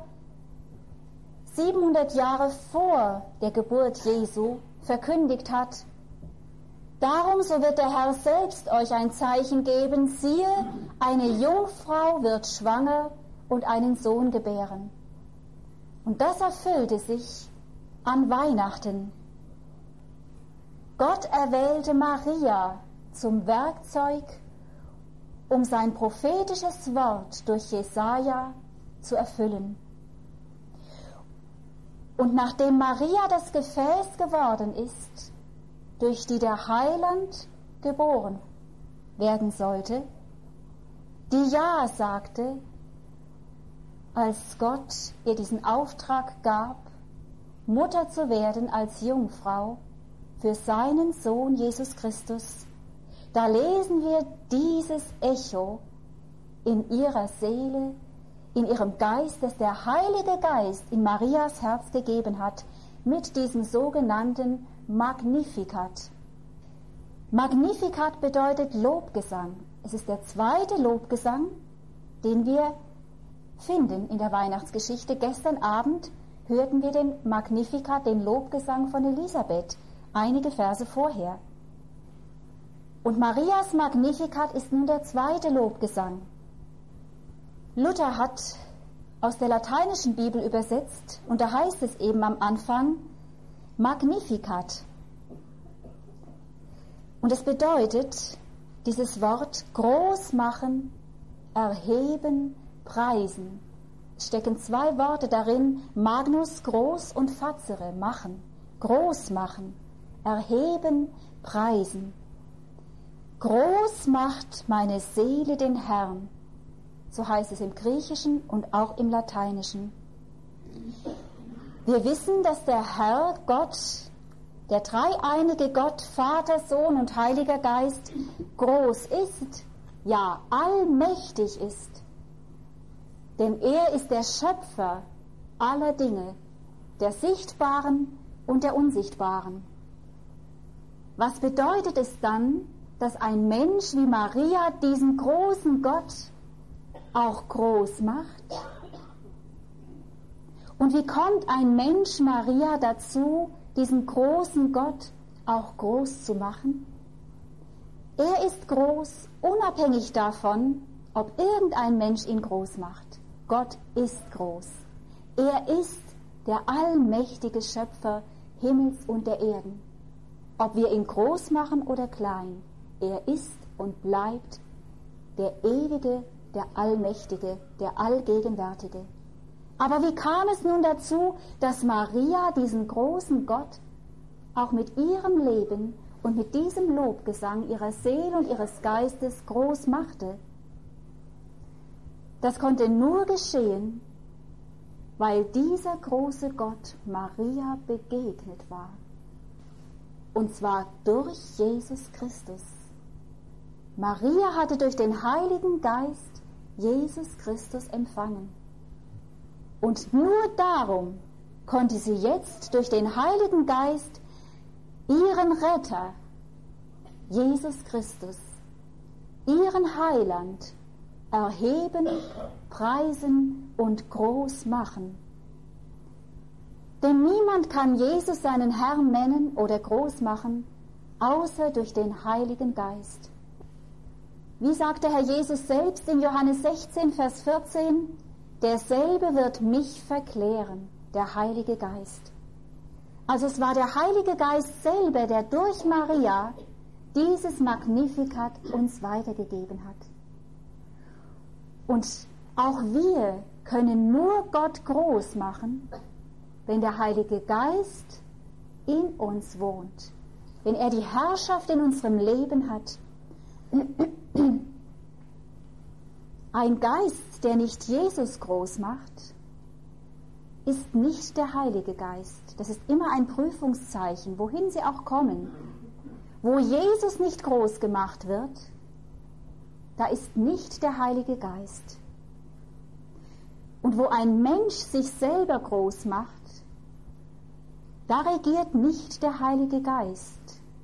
700 Jahre vor der Geburt Jesu verkündigt hat. Darum, so wird der Herr selbst euch ein Zeichen geben. Siehe, eine Jungfrau wird schwanger und einen Sohn gebären. Und das erfüllte sich an Weihnachten. Gott erwählte Maria zum Werkzeug, um sein prophetisches Wort durch Jesaja zu erfüllen. Und nachdem Maria das Gefäß geworden ist, durch die der Heiland geboren werden sollte, die Ja sagte, als Gott ihr diesen Auftrag gab, Mutter zu werden als Jungfrau für seinen Sohn Jesus Christus, da lesen wir dieses Echo in ihrer Seele, in ihrem Geist, das der Heilige Geist in Marias Herz gegeben hat, mit diesem sogenannten Magnificat. Magnificat bedeutet Lobgesang. Es ist der zweite Lobgesang, den wir finden in der Weihnachtsgeschichte. Gestern Abend hörten wir den Magnificat, den Lobgesang von Elisabeth, einige Verse vorher. Und Marias Magnificat ist nun der zweite Lobgesang. Luther hat aus der lateinischen Bibel übersetzt, und da heißt es eben am Anfang Magnificat. Und es bedeutet, dieses Wort groß machen, erheben, preisen. Es stecken zwei Worte darin, Magnus, groß, und facere, machen, groß machen, erheben, preisen. Groß macht meine Seele den Herrn, so heißt es im Griechischen und auch im Lateinischen. Wir wissen, dass der Herr Gott, der dreieinige Gott, Vater, Sohn und Heiliger Geist, groß ist, ja allmächtig ist. Denn er ist der Schöpfer aller Dinge, der Sichtbaren und der Unsichtbaren. Was bedeutet es dann, dass ein Mensch wie Maria diesen großen Gott auch groß macht? Und wie kommt ein Mensch Maria dazu, diesen großen Gott auch groß zu machen? Er ist groß, unabhängig davon, ob irgendein Mensch ihn groß macht. Gott ist groß. Er ist der allmächtige Schöpfer Himmels und der Erden. Ob wir ihn groß machen oder klein, er ist und bleibt der Ewige, der Allmächtige, der Allgegenwärtige. Aber wie kam es nun dazu, dass Maria diesen großen Gott auch mit ihrem Leben und mit diesem Lobgesang ihrer Seele und ihres Geistes groß machte? Das konnte nur geschehen, weil dieser große Gott Maria begegnet war. Und zwar durch Jesus Christus. Maria hatte durch den Heiligen Geist Jesus Christus empfangen. Und nur darum konnte sie jetzt durch den Heiligen Geist ihren Retter, Jesus Christus, ihren Heiland, erheben, preisen und groß machen. Denn niemand kann Jesus seinen Herrn nennen oder groß machen, außer durch den Heiligen Geist. Wie sagt der Herr Jesus selbst in Johannes 16, Vers 14, derselbe wird mich verklären, der Heilige Geist. Also es war der Heilige Geist selber, der durch Maria dieses Magnificat uns weitergegeben hat. Und auch wir können nur Gott groß machen, wenn der Heilige Geist in uns wohnt, wenn er die Herrschaft in unserem Leben hat. Ein Geist, der nicht Jesus groß macht, ist nicht der Heilige Geist. Das ist immer ein Prüfungszeichen, wohin sie auch kommen. Wo Jesus nicht groß gemacht wird, da ist nicht der Heilige Geist. Und wo ein Mensch sich selber groß macht, da regiert nicht der Heilige Geist.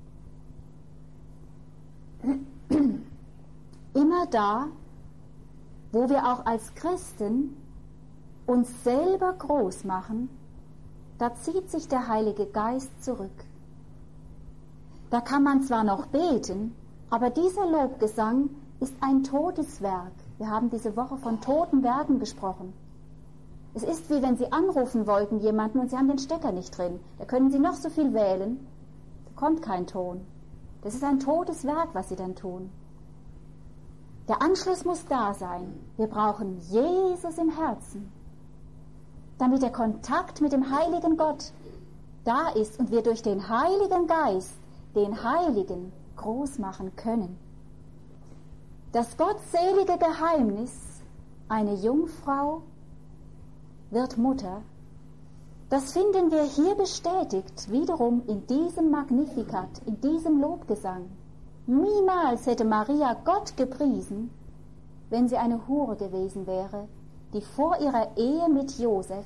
Immer da, wo wir auch als Christen uns selber groß machen, da zieht sich der Heilige Geist zurück. Da kann man zwar noch beten, aber dieser Lobgesang ist ein totes Werk. Wir haben diese Woche von toten Werken gesprochen. Es ist wie wenn Sie anrufen wollten jemanden und Sie haben den Stecker nicht drin. Da können Sie noch so viel wählen, da kommt kein Ton. Das ist ein totes Werk, was Sie dann tun. Der Anschluss muss da sein. Wir brauchen Jesus im Herzen, damit der Kontakt mit dem heiligen Gott da ist und wir durch den Heiligen Geist den Heiligen groß machen können. Das gottselige Geheimnis, eine Jungfrau wird Mutter, das finden wir hier bestätigt, wiederum in diesem Magnificat, in diesem Lobgesang. Niemals hätte Maria Gott gepriesen, wenn sie eine Hure gewesen wäre, die vor ihrer Ehe mit Josef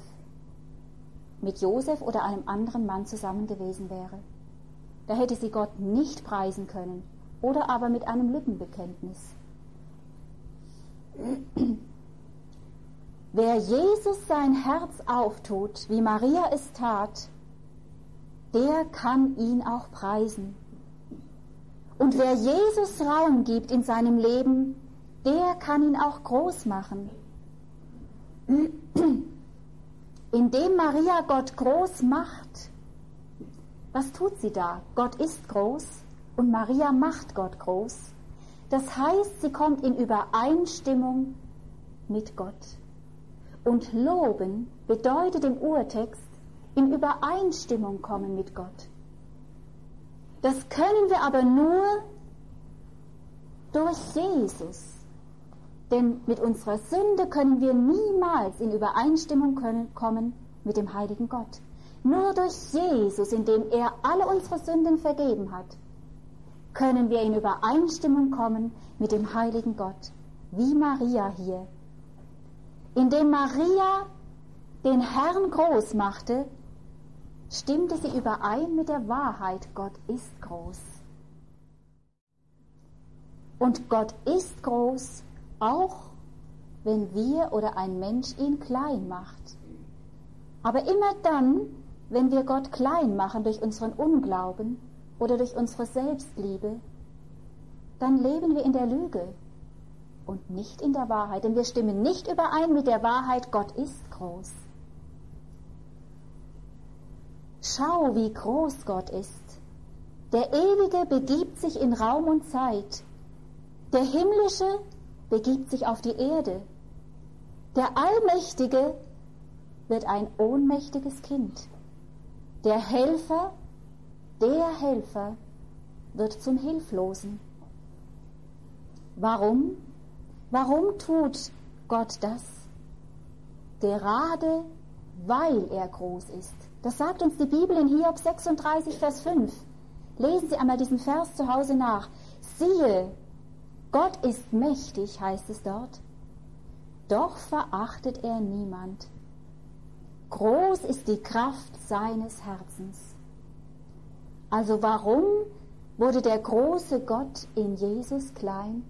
oder einem anderen Mann zusammen gewesen wäre. Da hätte sie Gott nicht preisen können, oder aber mit einem Lippenbekenntnis. Wer Jesus sein Herz auftut, wie Maria es tat, der kann ihn auch preisen. Und wer Jesus Raum gibt in seinem Leben, der kann ihn auch groß machen. Indem Maria Gott groß macht, was tut sie da? Gott ist groß und Maria macht Gott groß. Das heißt, sie kommt in Übereinstimmung mit Gott. Und loben bedeutet im Urtext in Übereinstimmung kommen mit Gott. Das können wir aber nur durch Jesus. Denn mit unserer Sünde können wir niemals in Übereinstimmung kommen mit dem heiligen Gott. Nur durch Jesus, indem er alle unsere Sünden vergeben hat, können wir in Übereinstimmung kommen mit dem heiligen Gott, wie Maria hier. Indem Maria den Herrn groß machte, stimmte sie überein mit der Wahrheit, Gott ist groß. Und Gott ist groß, auch wenn wir oder ein Mensch ihn klein macht. Aber immer dann, wenn wir Gott klein machen durch unseren Unglauben oder durch unsere Selbstliebe, dann leben wir in der Lüge und nicht in der Wahrheit, denn wir stimmen nicht überein mit der Wahrheit, Gott ist groß. Schau, wie groß Gott ist. Der Ewige begibt sich in Raum und Zeit. Der Himmlische begibt sich auf die Erde. Der Allmächtige wird ein ohnmächtiges Kind. Der Helfer wird zum Hilflosen. Warum? Warum tut Gott das? Gerade weil er groß ist. Das sagt uns die Bibel in Hiob 36, Vers 5. Lesen Sie einmal diesen Vers zu Hause nach. Siehe, Gott ist mächtig, heißt es dort, doch verachtet er niemand. Groß ist die Kraft seines Herzens. Also warum wurde der große Gott in Jesus klein?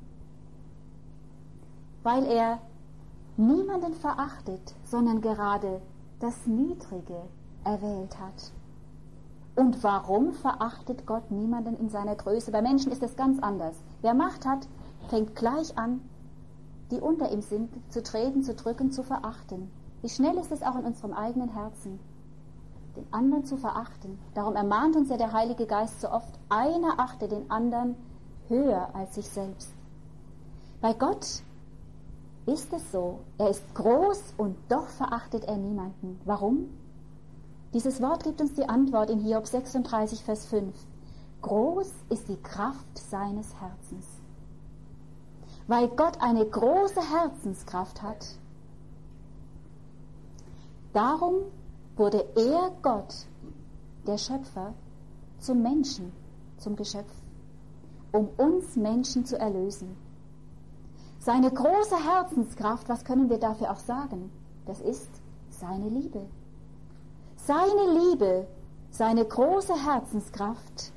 Weil er niemanden verachtet, sondern gerade das Niedrige erwählt hat. Und warum verachtet Gott niemanden in seiner Größe? Bei Menschen ist es ganz anders. Wer Macht hat, fängt gleich an, die unter ihm sind, zu treten, zu drücken, zu verachten. Wie schnell ist es auch in unserem eigenen Herzen, den anderen zu verachten. Darum ermahnt uns ja der Heilige Geist so oft, einer achte den anderen höher als sich selbst. Bei Gott ist es so, er ist groß und doch verachtet er niemanden. Warum? Dieses Wort gibt uns die Antwort in Hiob 36, Vers 5. Groß ist die Kraft seines Herzens. Weil Gott eine große Herzenskraft hat, darum wurde er, Gott, der Schöpfer, zum Menschen, zum Geschöpf, um uns Menschen zu erlösen. Seine große Herzenskraft, was können wir dafür auch sagen? Das ist seine Liebe. Seine Liebe, seine große Herzenskraft,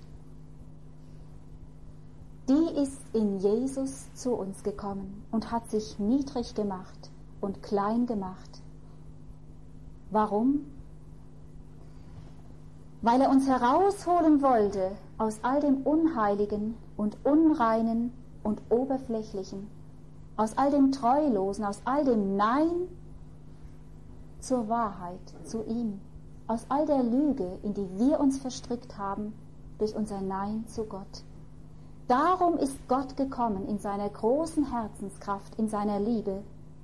die ist in Jesus zu uns gekommen und hat sich niedrig gemacht und klein gemacht. Warum? Weil er uns herausholen wollte aus all dem Unheiligen und Unreinen und Oberflächlichen, aus all dem Treulosen, aus all dem Nein zur Wahrheit, zu ihm, aus all der Lüge, in die wir uns verstrickt haben durch unser Nein zu Gott. Darum ist Gott gekommen in seiner großen Herzenskraft, in seiner Liebe.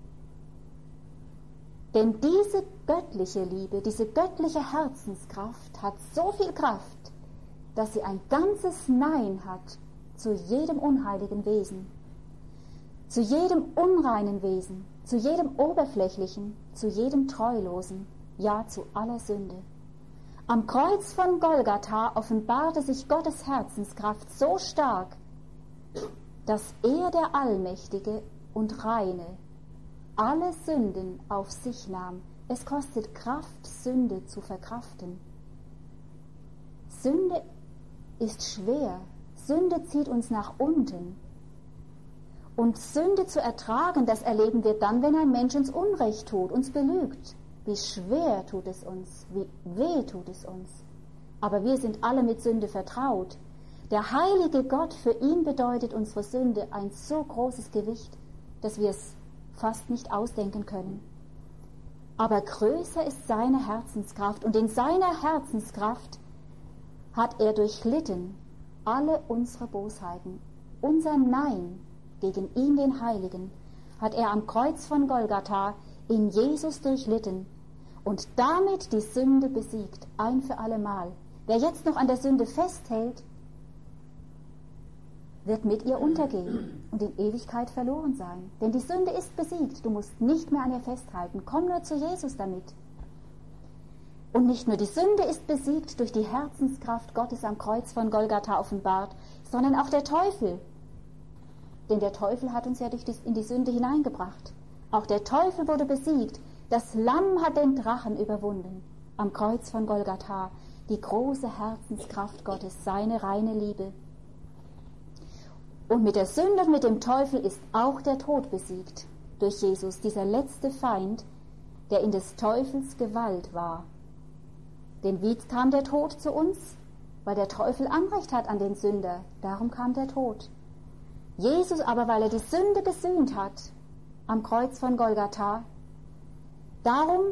Denn diese göttliche Liebe, diese göttliche Herzenskraft hat so viel Kraft, dass sie ein ganzes Nein hat zu jedem unheiligen Wesen, zu jedem unreinen Wesen, zu jedem oberflächlichen, zu jedem treulosen, ja zu aller Sünde. Am Kreuz von Golgatha offenbarte sich Gottes Herzenskraft so stark, dass er, der Allmächtige und Reine, alle Sünden auf sich nahm. Es kostet Kraft, Sünde zu verkraften. Sünde ist schwer. Sünde zieht uns nach unten. Und Sünde zu ertragen, das erleben wir dann, wenn ein Mensch uns Unrecht tut, uns belügt. Wie schwer tut es uns, wie weh tut es uns. Aber wir sind alle mit Sünde vertraut. Der heilige Gott, für ihn bedeutet unsere Sünde ein so großes Gewicht, dass wir es fast nicht ausdenken können. Aber größer ist seine Herzenskraft, und in seiner Herzenskraft hat er durchlitten alle unsere Bosheiten. Unser Nein gegen ihn, den Heiligen, hat er am Kreuz von Golgatha in Jesus durchlitten und damit die Sünde besiegt, ein für allemal. Wer jetzt noch an der Sünde festhält, wird mit ihr untergehen und in Ewigkeit verloren sein. Denn die Sünde ist besiegt, du musst nicht mehr an ihr festhalten. Komm nur zu Jesus damit. Und nicht nur die Sünde ist besiegt durch die Herzenskraft Gottes am Kreuz von Golgatha offenbart, sondern auch der Teufel. Denn der Teufel hat uns ja in die Sünde hineingebracht. Auch der Teufel wurde besiegt. Das Lamm hat den Drachen überwunden am Kreuz von Golgatha. Die große Herzenskraft Gottes, seine reine Liebe. Und mit der Sünde und mit dem Teufel ist auch der Tod besiegt durch Jesus, dieser letzte Feind, der in des Teufels Gewalt war. Denn wie kam der Tod zu uns? Weil der Teufel Anrecht hat an den Sünder. Darum kam der Tod. Jesus aber, weil er die Sünde gesühnt hat am Kreuz von Golgatha, darum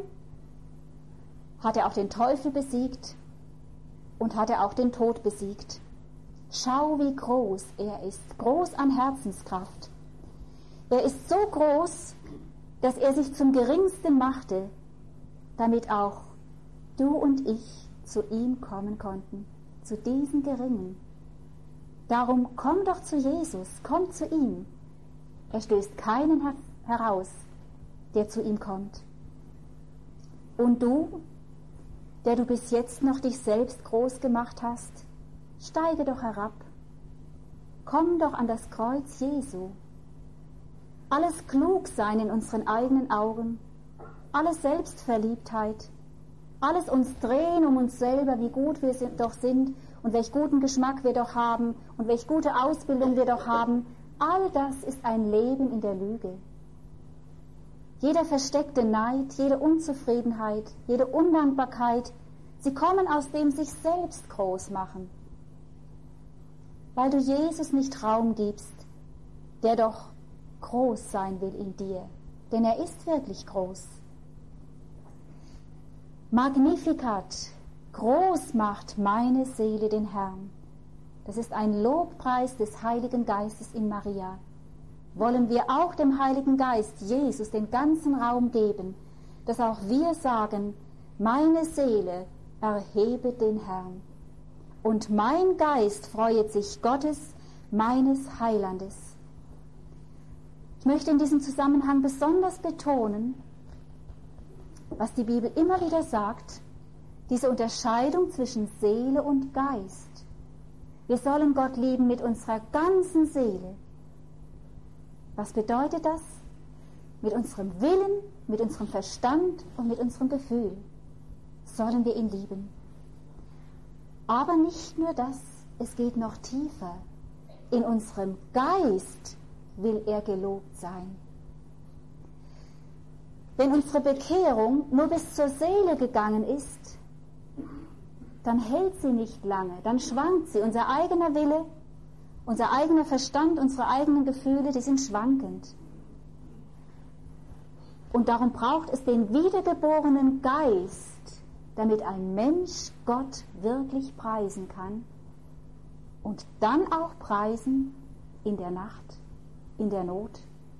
hat er auch den Teufel besiegt und hat er auch den Tod besiegt. Schau, wie groß er ist, groß an Herzenskraft. Er ist so groß, dass er sich zum Geringsten machte, damit auch du und ich zu ihm kommen konnten, zu diesen Geringen. Darum komm doch zu Jesus, komm zu ihm. Er stößt keinen heraus, der zu ihm kommt. Und du, der du bis jetzt noch dich selbst groß gemacht hast, steige doch herab. Komm doch an das Kreuz Jesu. Alles Klugsein in unseren eigenen Augen, alle Selbstverliebtheit, alles uns drehen um uns selber, wie gut wir doch sind und welch guten Geschmack wir doch haben und welch gute Ausbildung wir doch haben, all das ist ein Leben in der Lüge. Jeder versteckte Neid, jede Unzufriedenheit, jede Undankbarkeit, sie kommen aus dem sich selbst groß machen. Weil du Jesus nicht Raum gibst, der doch groß sein will in dir, denn er ist wirklich groß. Magnificat, groß macht meine Seele den Herrn. Das ist ein Lobpreis des Heiligen Geistes in Maria. Wollen wir auch dem Heiligen Geist, Jesus, den ganzen Raum geben, dass auch wir sagen, meine Seele erhebe den Herrn. Und mein Geist freuet sich Gottes, meines Heilandes. Ich möchte in diesem Zusammenhang besonders betonen, was die Bibel immer wieder sagt, diese Unterscheidung zwischen Seele und Geist. Wir sollen Gott lieben mit unserer ganzen Seele. Was bedeutet das? Mit unserem Willen, mit unserem Verstand und mit unserem Gefühl sollen wir ihn lieben. Aber nicht nur das, es geht noch tiefer. In unserem Geist will er gelobt sein. Wenn unsere Bekehrung nur bis zur Seele gegangen ist, dann hält sie nicht lange, dann schwankt sie. Unser eigener Wille, unser eigener Verstand, unsere eigenen Gefühle, die sind schwankend. Und darum braucht es den wiedergeborenen Geist, damit ein Mensch Gott wirklich preisen kann und dann auch preisen in der Nacht, in der Not.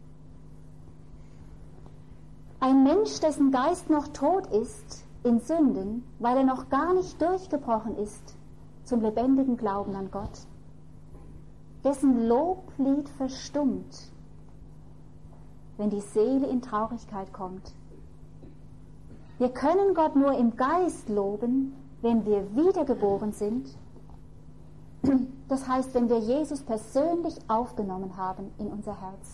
Ein Mensch, dessen Geist noch tot ist in Sünden, weil er noch gar nicht durchgebrochen ist zum lebendigen Glauben an Gott, dessen Loblied verstummt, wenn die Seele in Traurigkeit kommt. Wir können Gott nur im Geist loben, wenn wir wiedergeboren sind. Das heißt, wenn wir Jesus persönlich aufgenommen haben in unser Herz.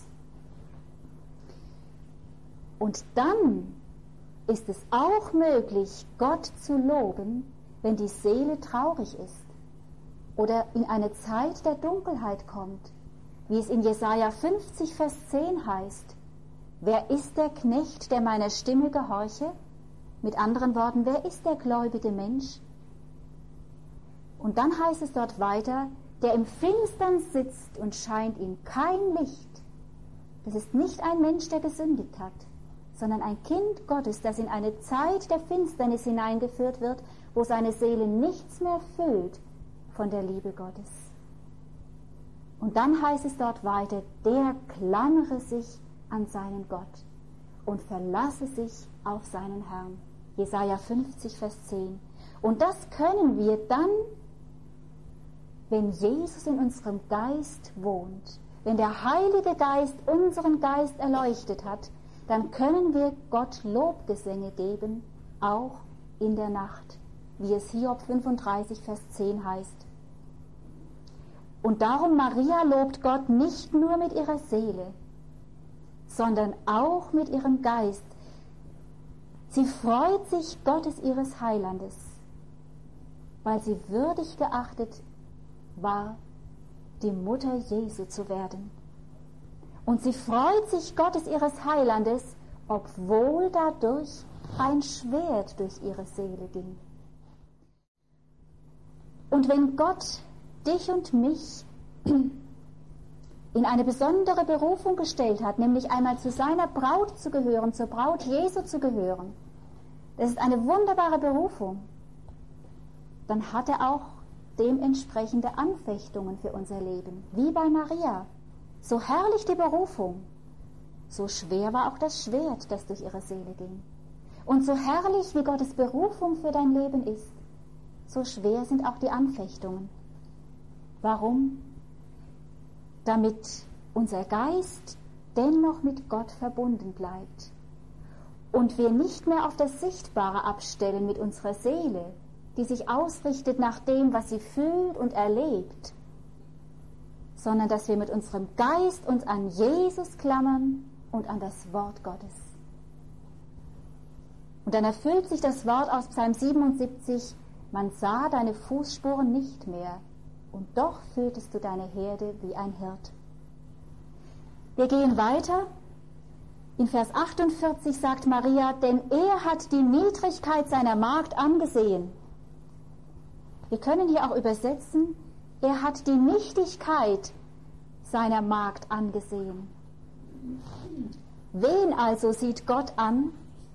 Und dann ist es auch möglich, Gott zu loben, wenn die Seele traurig ist oder in eine Zeit der Dunkelheit kommt, wie es in Jesaja 50, Vers 10 heißt. Wer ist der Knecht, der meiner Stimme gehorche? Mit anderen Worten, wer ist der gläubige Mensch? Und dann heißt es dort weiter, der im Finstern sitzt und scheint ihm kein Licht. Das ist nicht ein Mensch, der gesündigt hat, sondern ein Kind Gottes, das in eine Zeit der Finsternis hineingeführt wird, wo seine Seele nichts mehr füllt von der Liebe Gottes. Und dann heißt es dort weiter, der klammere sich an seinen Gott und verlasse sich auf seinen Herrn. Jesaja 50, Vers 10. Und das können wir dann, wenn Jesus in unserem Geist wohnt, wenn der Heilige Geist unseren Geist erleuchtet hat, dann können wir Gott Lobgesänge geben, auch in der Nacht, wie es Hiob 35, Vers 10 heißt. Und darum, Maria lobt Gott nicht nur mit ihrer Seele, sondern auch mit ihrem Geist. Sie freut sich Gottes ihres Heilandes, weil sie würdig geachtet war, die Mutter Jesu zu werden. Und sie freut sich Gottes ihres Heilandes, obwohl dadurch ein Schwert durch ihre Seele ging. Und wenn Gott dich und mich in eine besondere Berufung gestellt hat, nämlich einmal zu seiner Braut zu gehören, zur Braut Jesu zu gehören, das ist eine wunderbare Berufung, dann hat er auch dementsprechende Anfechtungen für unser Leben, wie bei Maria. So herrlich die Berufung, so schwer war auch das Schwert, das durch ihre Seele ging. Und so herrlich wie Gottes Berufung für dein Leben ist, so schwer sind auch die Anfechtungen. Warum? Damit unser Geist dennoch mit Gott verbunden bleibt und wir nicht mehr auf das Sichtbare abstellen mit unserer Seele, die sich ausrichtet nach dem, was sie fühlt und erlebt, sondern dass wir mit unserem Geist uns an Jesus klammern und an das Wort Gottes. Und dann erfüllt sich das Wort aus Psalm 77, man sah deine Fußspuren nicht mehr, und doch führtest du deine Herde wie ein Hirt. Wir gehen weiter. In Vers 48 sagt Maria, denn er hat die Niedrigkeit seiner Magd angesehen. Wir können hier auch übersetzen, er hat die Nichtigkeit seiner Magd angesehen. Wen also sieht Gott an?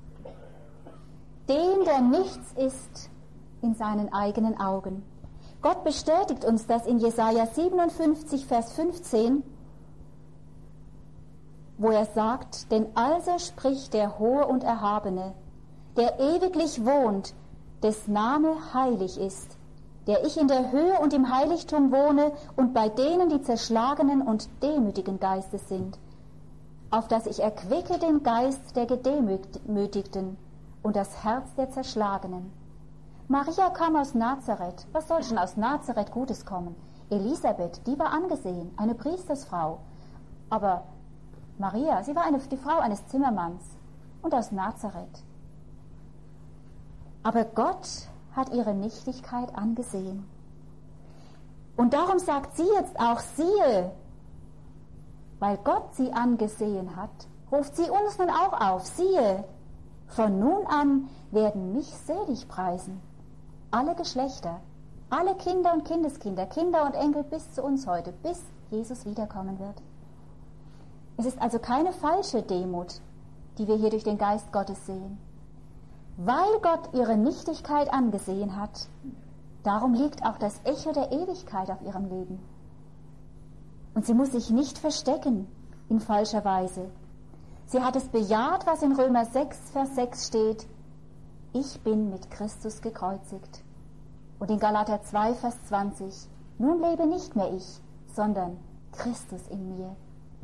Den, der nichts ist in seinen eigenen Augen. Gott bestätigt uns das in Jesaja 57, Vers 15, wo er sagt, denn also spricht der Hohe und Erhabene, der ewiglich wohnt, des Name heilig ist, der ich in der Höhe und im Heiligtum wohne und bei denen, die zerschlagenen und demütigen Geistes sind, auf dass ich erquicke den Geist der Gedemütigten und das Herz der Zerschlagenen. Maria kam aus Nazareth. Was soll schon aus Nazareth Gutes kommen? Elisabeth, die war angesehen, eine Priestersfrau. Aber Maria, sie war die Frau eines Zimmermanns und aus Nazareth. Aber Gott hat ihre Nichtigkeit angesehen. Und darum sagt sie jetzt auch, siehe, weil Gott sie angesehen hat, ruft sie uns nun auch auf, siehe, von nun an werden mich selig preisen. Alle Geschlechter, alle Kinder und Kindeskinder, Kinder und Enkel bis zu uns heute, bis Jesus wiederkommen wird. Es ist also keine falsche Demut, die wir hier durch den Geist Gottes sehen. Weil Gott ihre Nichtigkeit angesehen hat, darum liegt auch das Echo der Ewigkeit auf ihrem Leben. Und sie muss sich nicht verstecken in falscher Weise. Sie hat es bejaht, was in Römer 6, Vers 6 steht, ich bin mit Christus gekreuzigt. Und in Galater 2, Vers 20, nun lebe nicht mehr ich, sondern Christus in mir.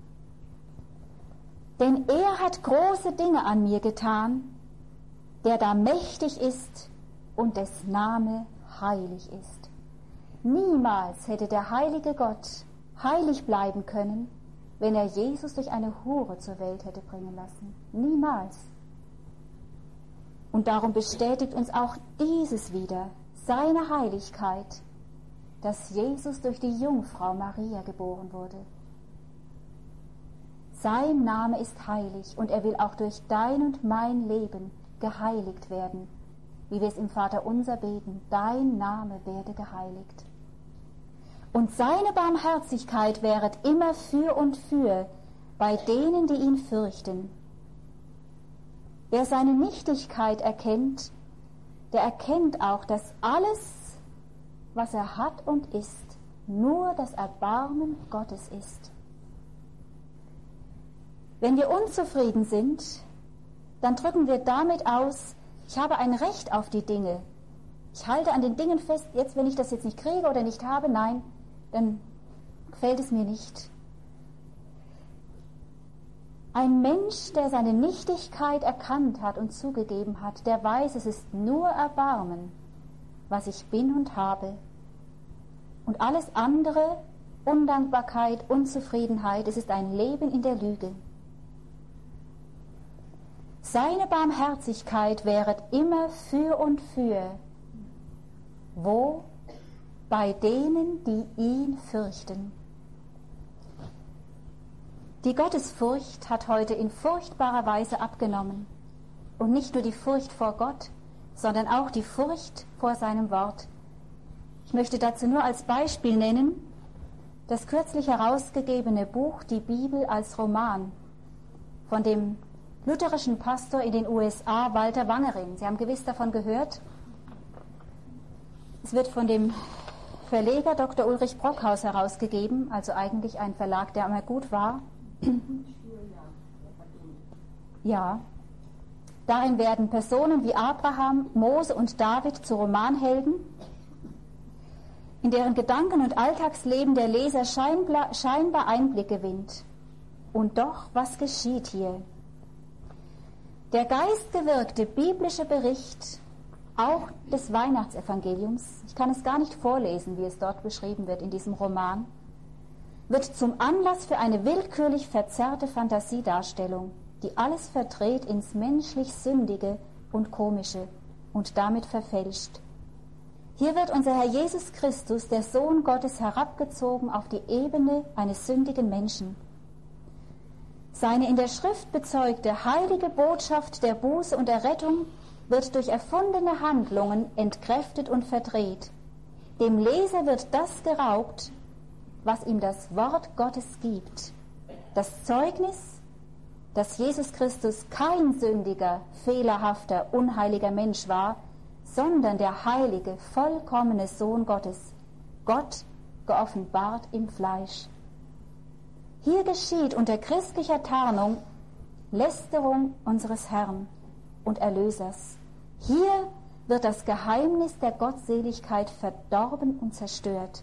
Denn er hat große Dinge an mir getan, der da mächtig ist und des Name heilig ist. Niemals hätte der heilige Gott heilig bleiben können, wenn er Jesus durch eine Hure zur Welt hätte bringen lassen. Niemals. Und darum bestätigt uns auch dieses wieder, seine Heiligkeit, dass Jesus durch die Jungfrau Maria geboren wurde. Sein Name ist heilig und er will auch durch dein und mein Leben geheiligt werden, wie wir es im Vaterunser beten, dein Name werde geheiligt. Und seine Barmherzigkeit wäret immer für und für bei denen, die ihn fürchten. Wer seine Nichtigkeit erkennt, der erkennt auch, dass alles, was er hat und ist, nur das Erbarmen Gottes ist. Wenn wir unzufrieden sind, dann drücken wir damit aus, ich habe ein Recht auf die Dinge. Ich halte an den Dingen fest, jetzt, wenn ich das jetzt nicht kriege oder nicht habe, nein, dann gefällt es mir nicht. Ein Mensch, der seine Nichtigkeit erkannt hat und zugegeben hat, der weiß, es ist nur Erbarmen, was ich bin und habe. Und alles andere, Undankbarkeit, Unzufriedenheit, es ist ein Leben in der Lüge. Seine Barmherzigkeit wäret immer für und für. Wo? Bei denen, die ihn fürchten. Die Gottesfurcht hat heute in furchtbarer Weise abgenommen. Und nicht nur die Furcht vor Gott, sondern auch die Furcht vor seinem Wort. Ich möchte dazu nur als Beispiel nennen, das kürzlich herausgegebene Buch Die Bibel als Roman von dem lutherischen Pastor in den USA, Walter Wangerin. Sie haben gewiss davon gehört. Es wird von dem Verleger Dr. Ulrich Brockhaus herausgegeben, also eigentlich ein Verlag, der einmal gut war. Ja. Darin werden Personen wie Abraham, Mose und David zu Romanhelden, in deren Gedanken- und Alltagsleben der Leser scheinbar Einblick gewinnt. Und doch, was geschieht hier? Der geistgewirkte biblische Bericht, auch des Weihnachtsevangeliums, ich kann es gar nicht vorlesen, wie es dort beschrieben wird in diesem Roman, wird zum Anlass für eine willkürlich verzerrte Fantasiedarstellung, die alles verdreht ins menschlich Sündige und Komische und damit verfälscht. Hier wird unser Herr Jesus Christus, der Sohn Gottes, herabgezogen auf die Ebene eines sündigen Menschen. Seine in der Schrift bezeugte heilige Botschaft der Buße und Errettung wird durch erfundene Handlungen entkräftet und verdreht. Dem Leser wird das geraubt, was ihm das Wort Gottes gibt. Das Zeugnis, dass Jesus Christus kein sündiger, fehlerhafter, unheiliger Mensch war, sondern der heilige, vollkommene Sohn Gottes, Gott geoffenbart im Fleisch. Hier geschieht unter christlicher Tarnung Lästerung unseres Herrn und Erlösers. Hier wird das Geheimnis der Gottseligkeit verdorben und zerstört.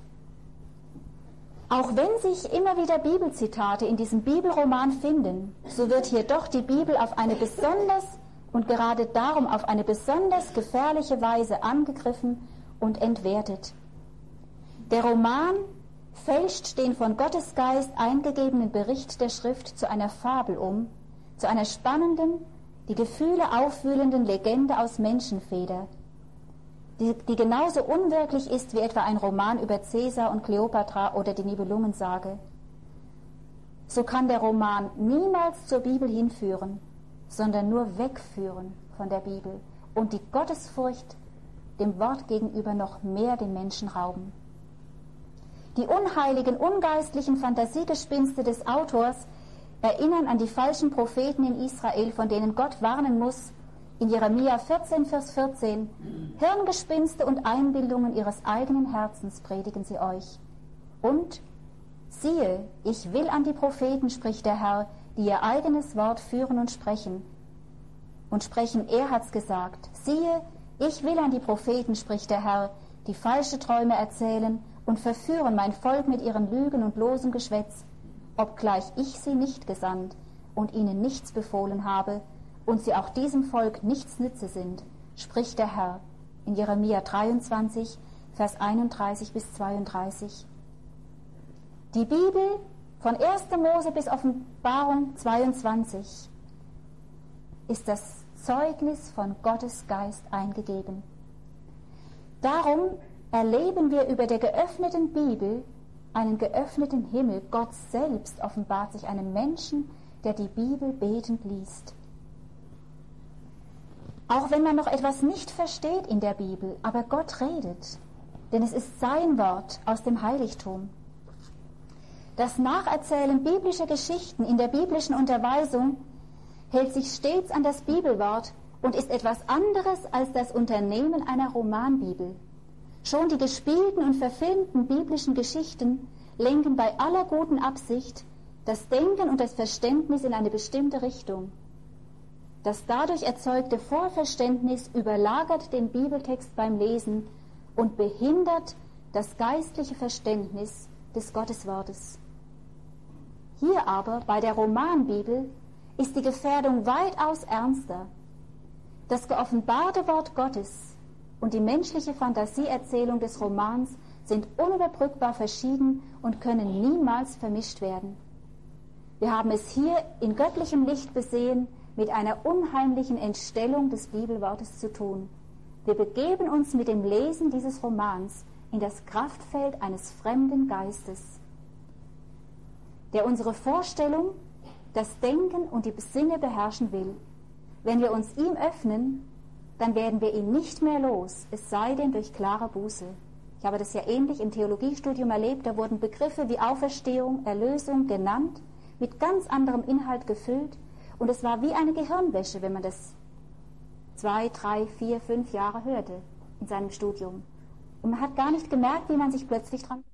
Auch wenn sich immer wieder Bibelzitate in diesem Bibelroman finden, so wird hier doch die Bibel auf eine besonders und gerade darum auf eine besonders gefährliche Weise angegriffen und entwertet. Der Roman fälscht den von Gottes Geist eingegebenen Bericht der Schrift zu einer Fabel um, zu einer spannenden, die Gefühle aufwühlenden Legende aus Menschenfeder, die genauso unwirklich ist wie etwa ein Roman über Cäsar und Kleopatra oder die Nibelungensage. So kann der Roman niemals zur Bibel hinführen, sondern nur wegführen von der Bibel und die Gottesfurcht dem Wort gegenüber noch mehr den Menschen rauben. Die unheiligen, ungeistlichen Fantasiegespinste des Autors erinnern an die falschen Propheten in Israel, von denen Gott warnen muss, in Jeremia 14, Vers 14, Hirngespinste und Einbildungen ihres eigenen Herzens predigen sie euch. Und, siehe, ich will an die Propheten, spricht der Herr, die ihr eigenes Wort führen und sprechen. Und sprechen, er hat's gesagt. Siehe, ich will an die Propheten, spricht der Herr, die falsche Träume erzählen und verführen mein Volk mit ihren Lügen und losem Geschwätz, obgleich ich sie nicht gesandt und ihnen nichts befohlen habe und sie auch diesem Volk nichts nütze sind, spricht der Herr, in Jeremia 23, Vers 31 bis 32. Die Bibel von 1. Mose bis Offenbarung 22 ist das Zeugnis von Gottes Geist eingegeben. Darum erleben wir über der geöffneten Bibel einen geöffneten Himmel. Gott selbst offenbart sich einem Menschen, der die Bibel betend liest. Auch wenn man noch etwas nicht versteht in der Bibel, aber Gott redet, denn es ist sein Wort aus dem Heiligtum. Das Nacherzählen biblischer Geschichten in der biblischen Unterweisung hält sich stets an das Bibelwort und ist etwas anderes als das Unternehmen einer Romanbibel. Schon die gespielten und verfilmten biblischen Geschichten lenken bei aller guten Absicht das Denken und das Verständnis in eine bestimmte Richtung. Das dadurch erzeugte Vorverständnis überlagert den Bibeltext beim Lesen und behindert das geistliche Verständnis des Gotteswortes. Hier aber, bei der Romanbibel, ist die Gefährdung weitaus ernster. Das geoffenbarte Wort Gottes und die menschliche Fantasieerzählung des Romans sind unüberbrückbar verschieden und können niemals vermischt werden. Wir haben es hier in göttlichem Licht besehen mit einer unheimlichen Entstellung des Bibelwortes zu tun. Wir begeben uns mit dem Lesen dieses Romans in das Kraftfeld eines fremden Geistes, der unsere Vorstellung, das Denken und die Sinne beherrschen will. Wenn wir uns ihm öffnen, dann werden wir ihn nicht mehr los, es sei denn durch klare Buße. Ich habe das ja ähnlich im Theologiestudium erlebt, da wurden Begriffe wie Auferstehung, Erlösung genannt, mit ganz anderem Inhalt gefüllt, und es war wie eine Gehirnwäsche, wenn man das 2, 3, 4, 5 Jahre hörte in seinem Studium. Und man hat gar nicht gemerkt, wie man sich plötzlich dran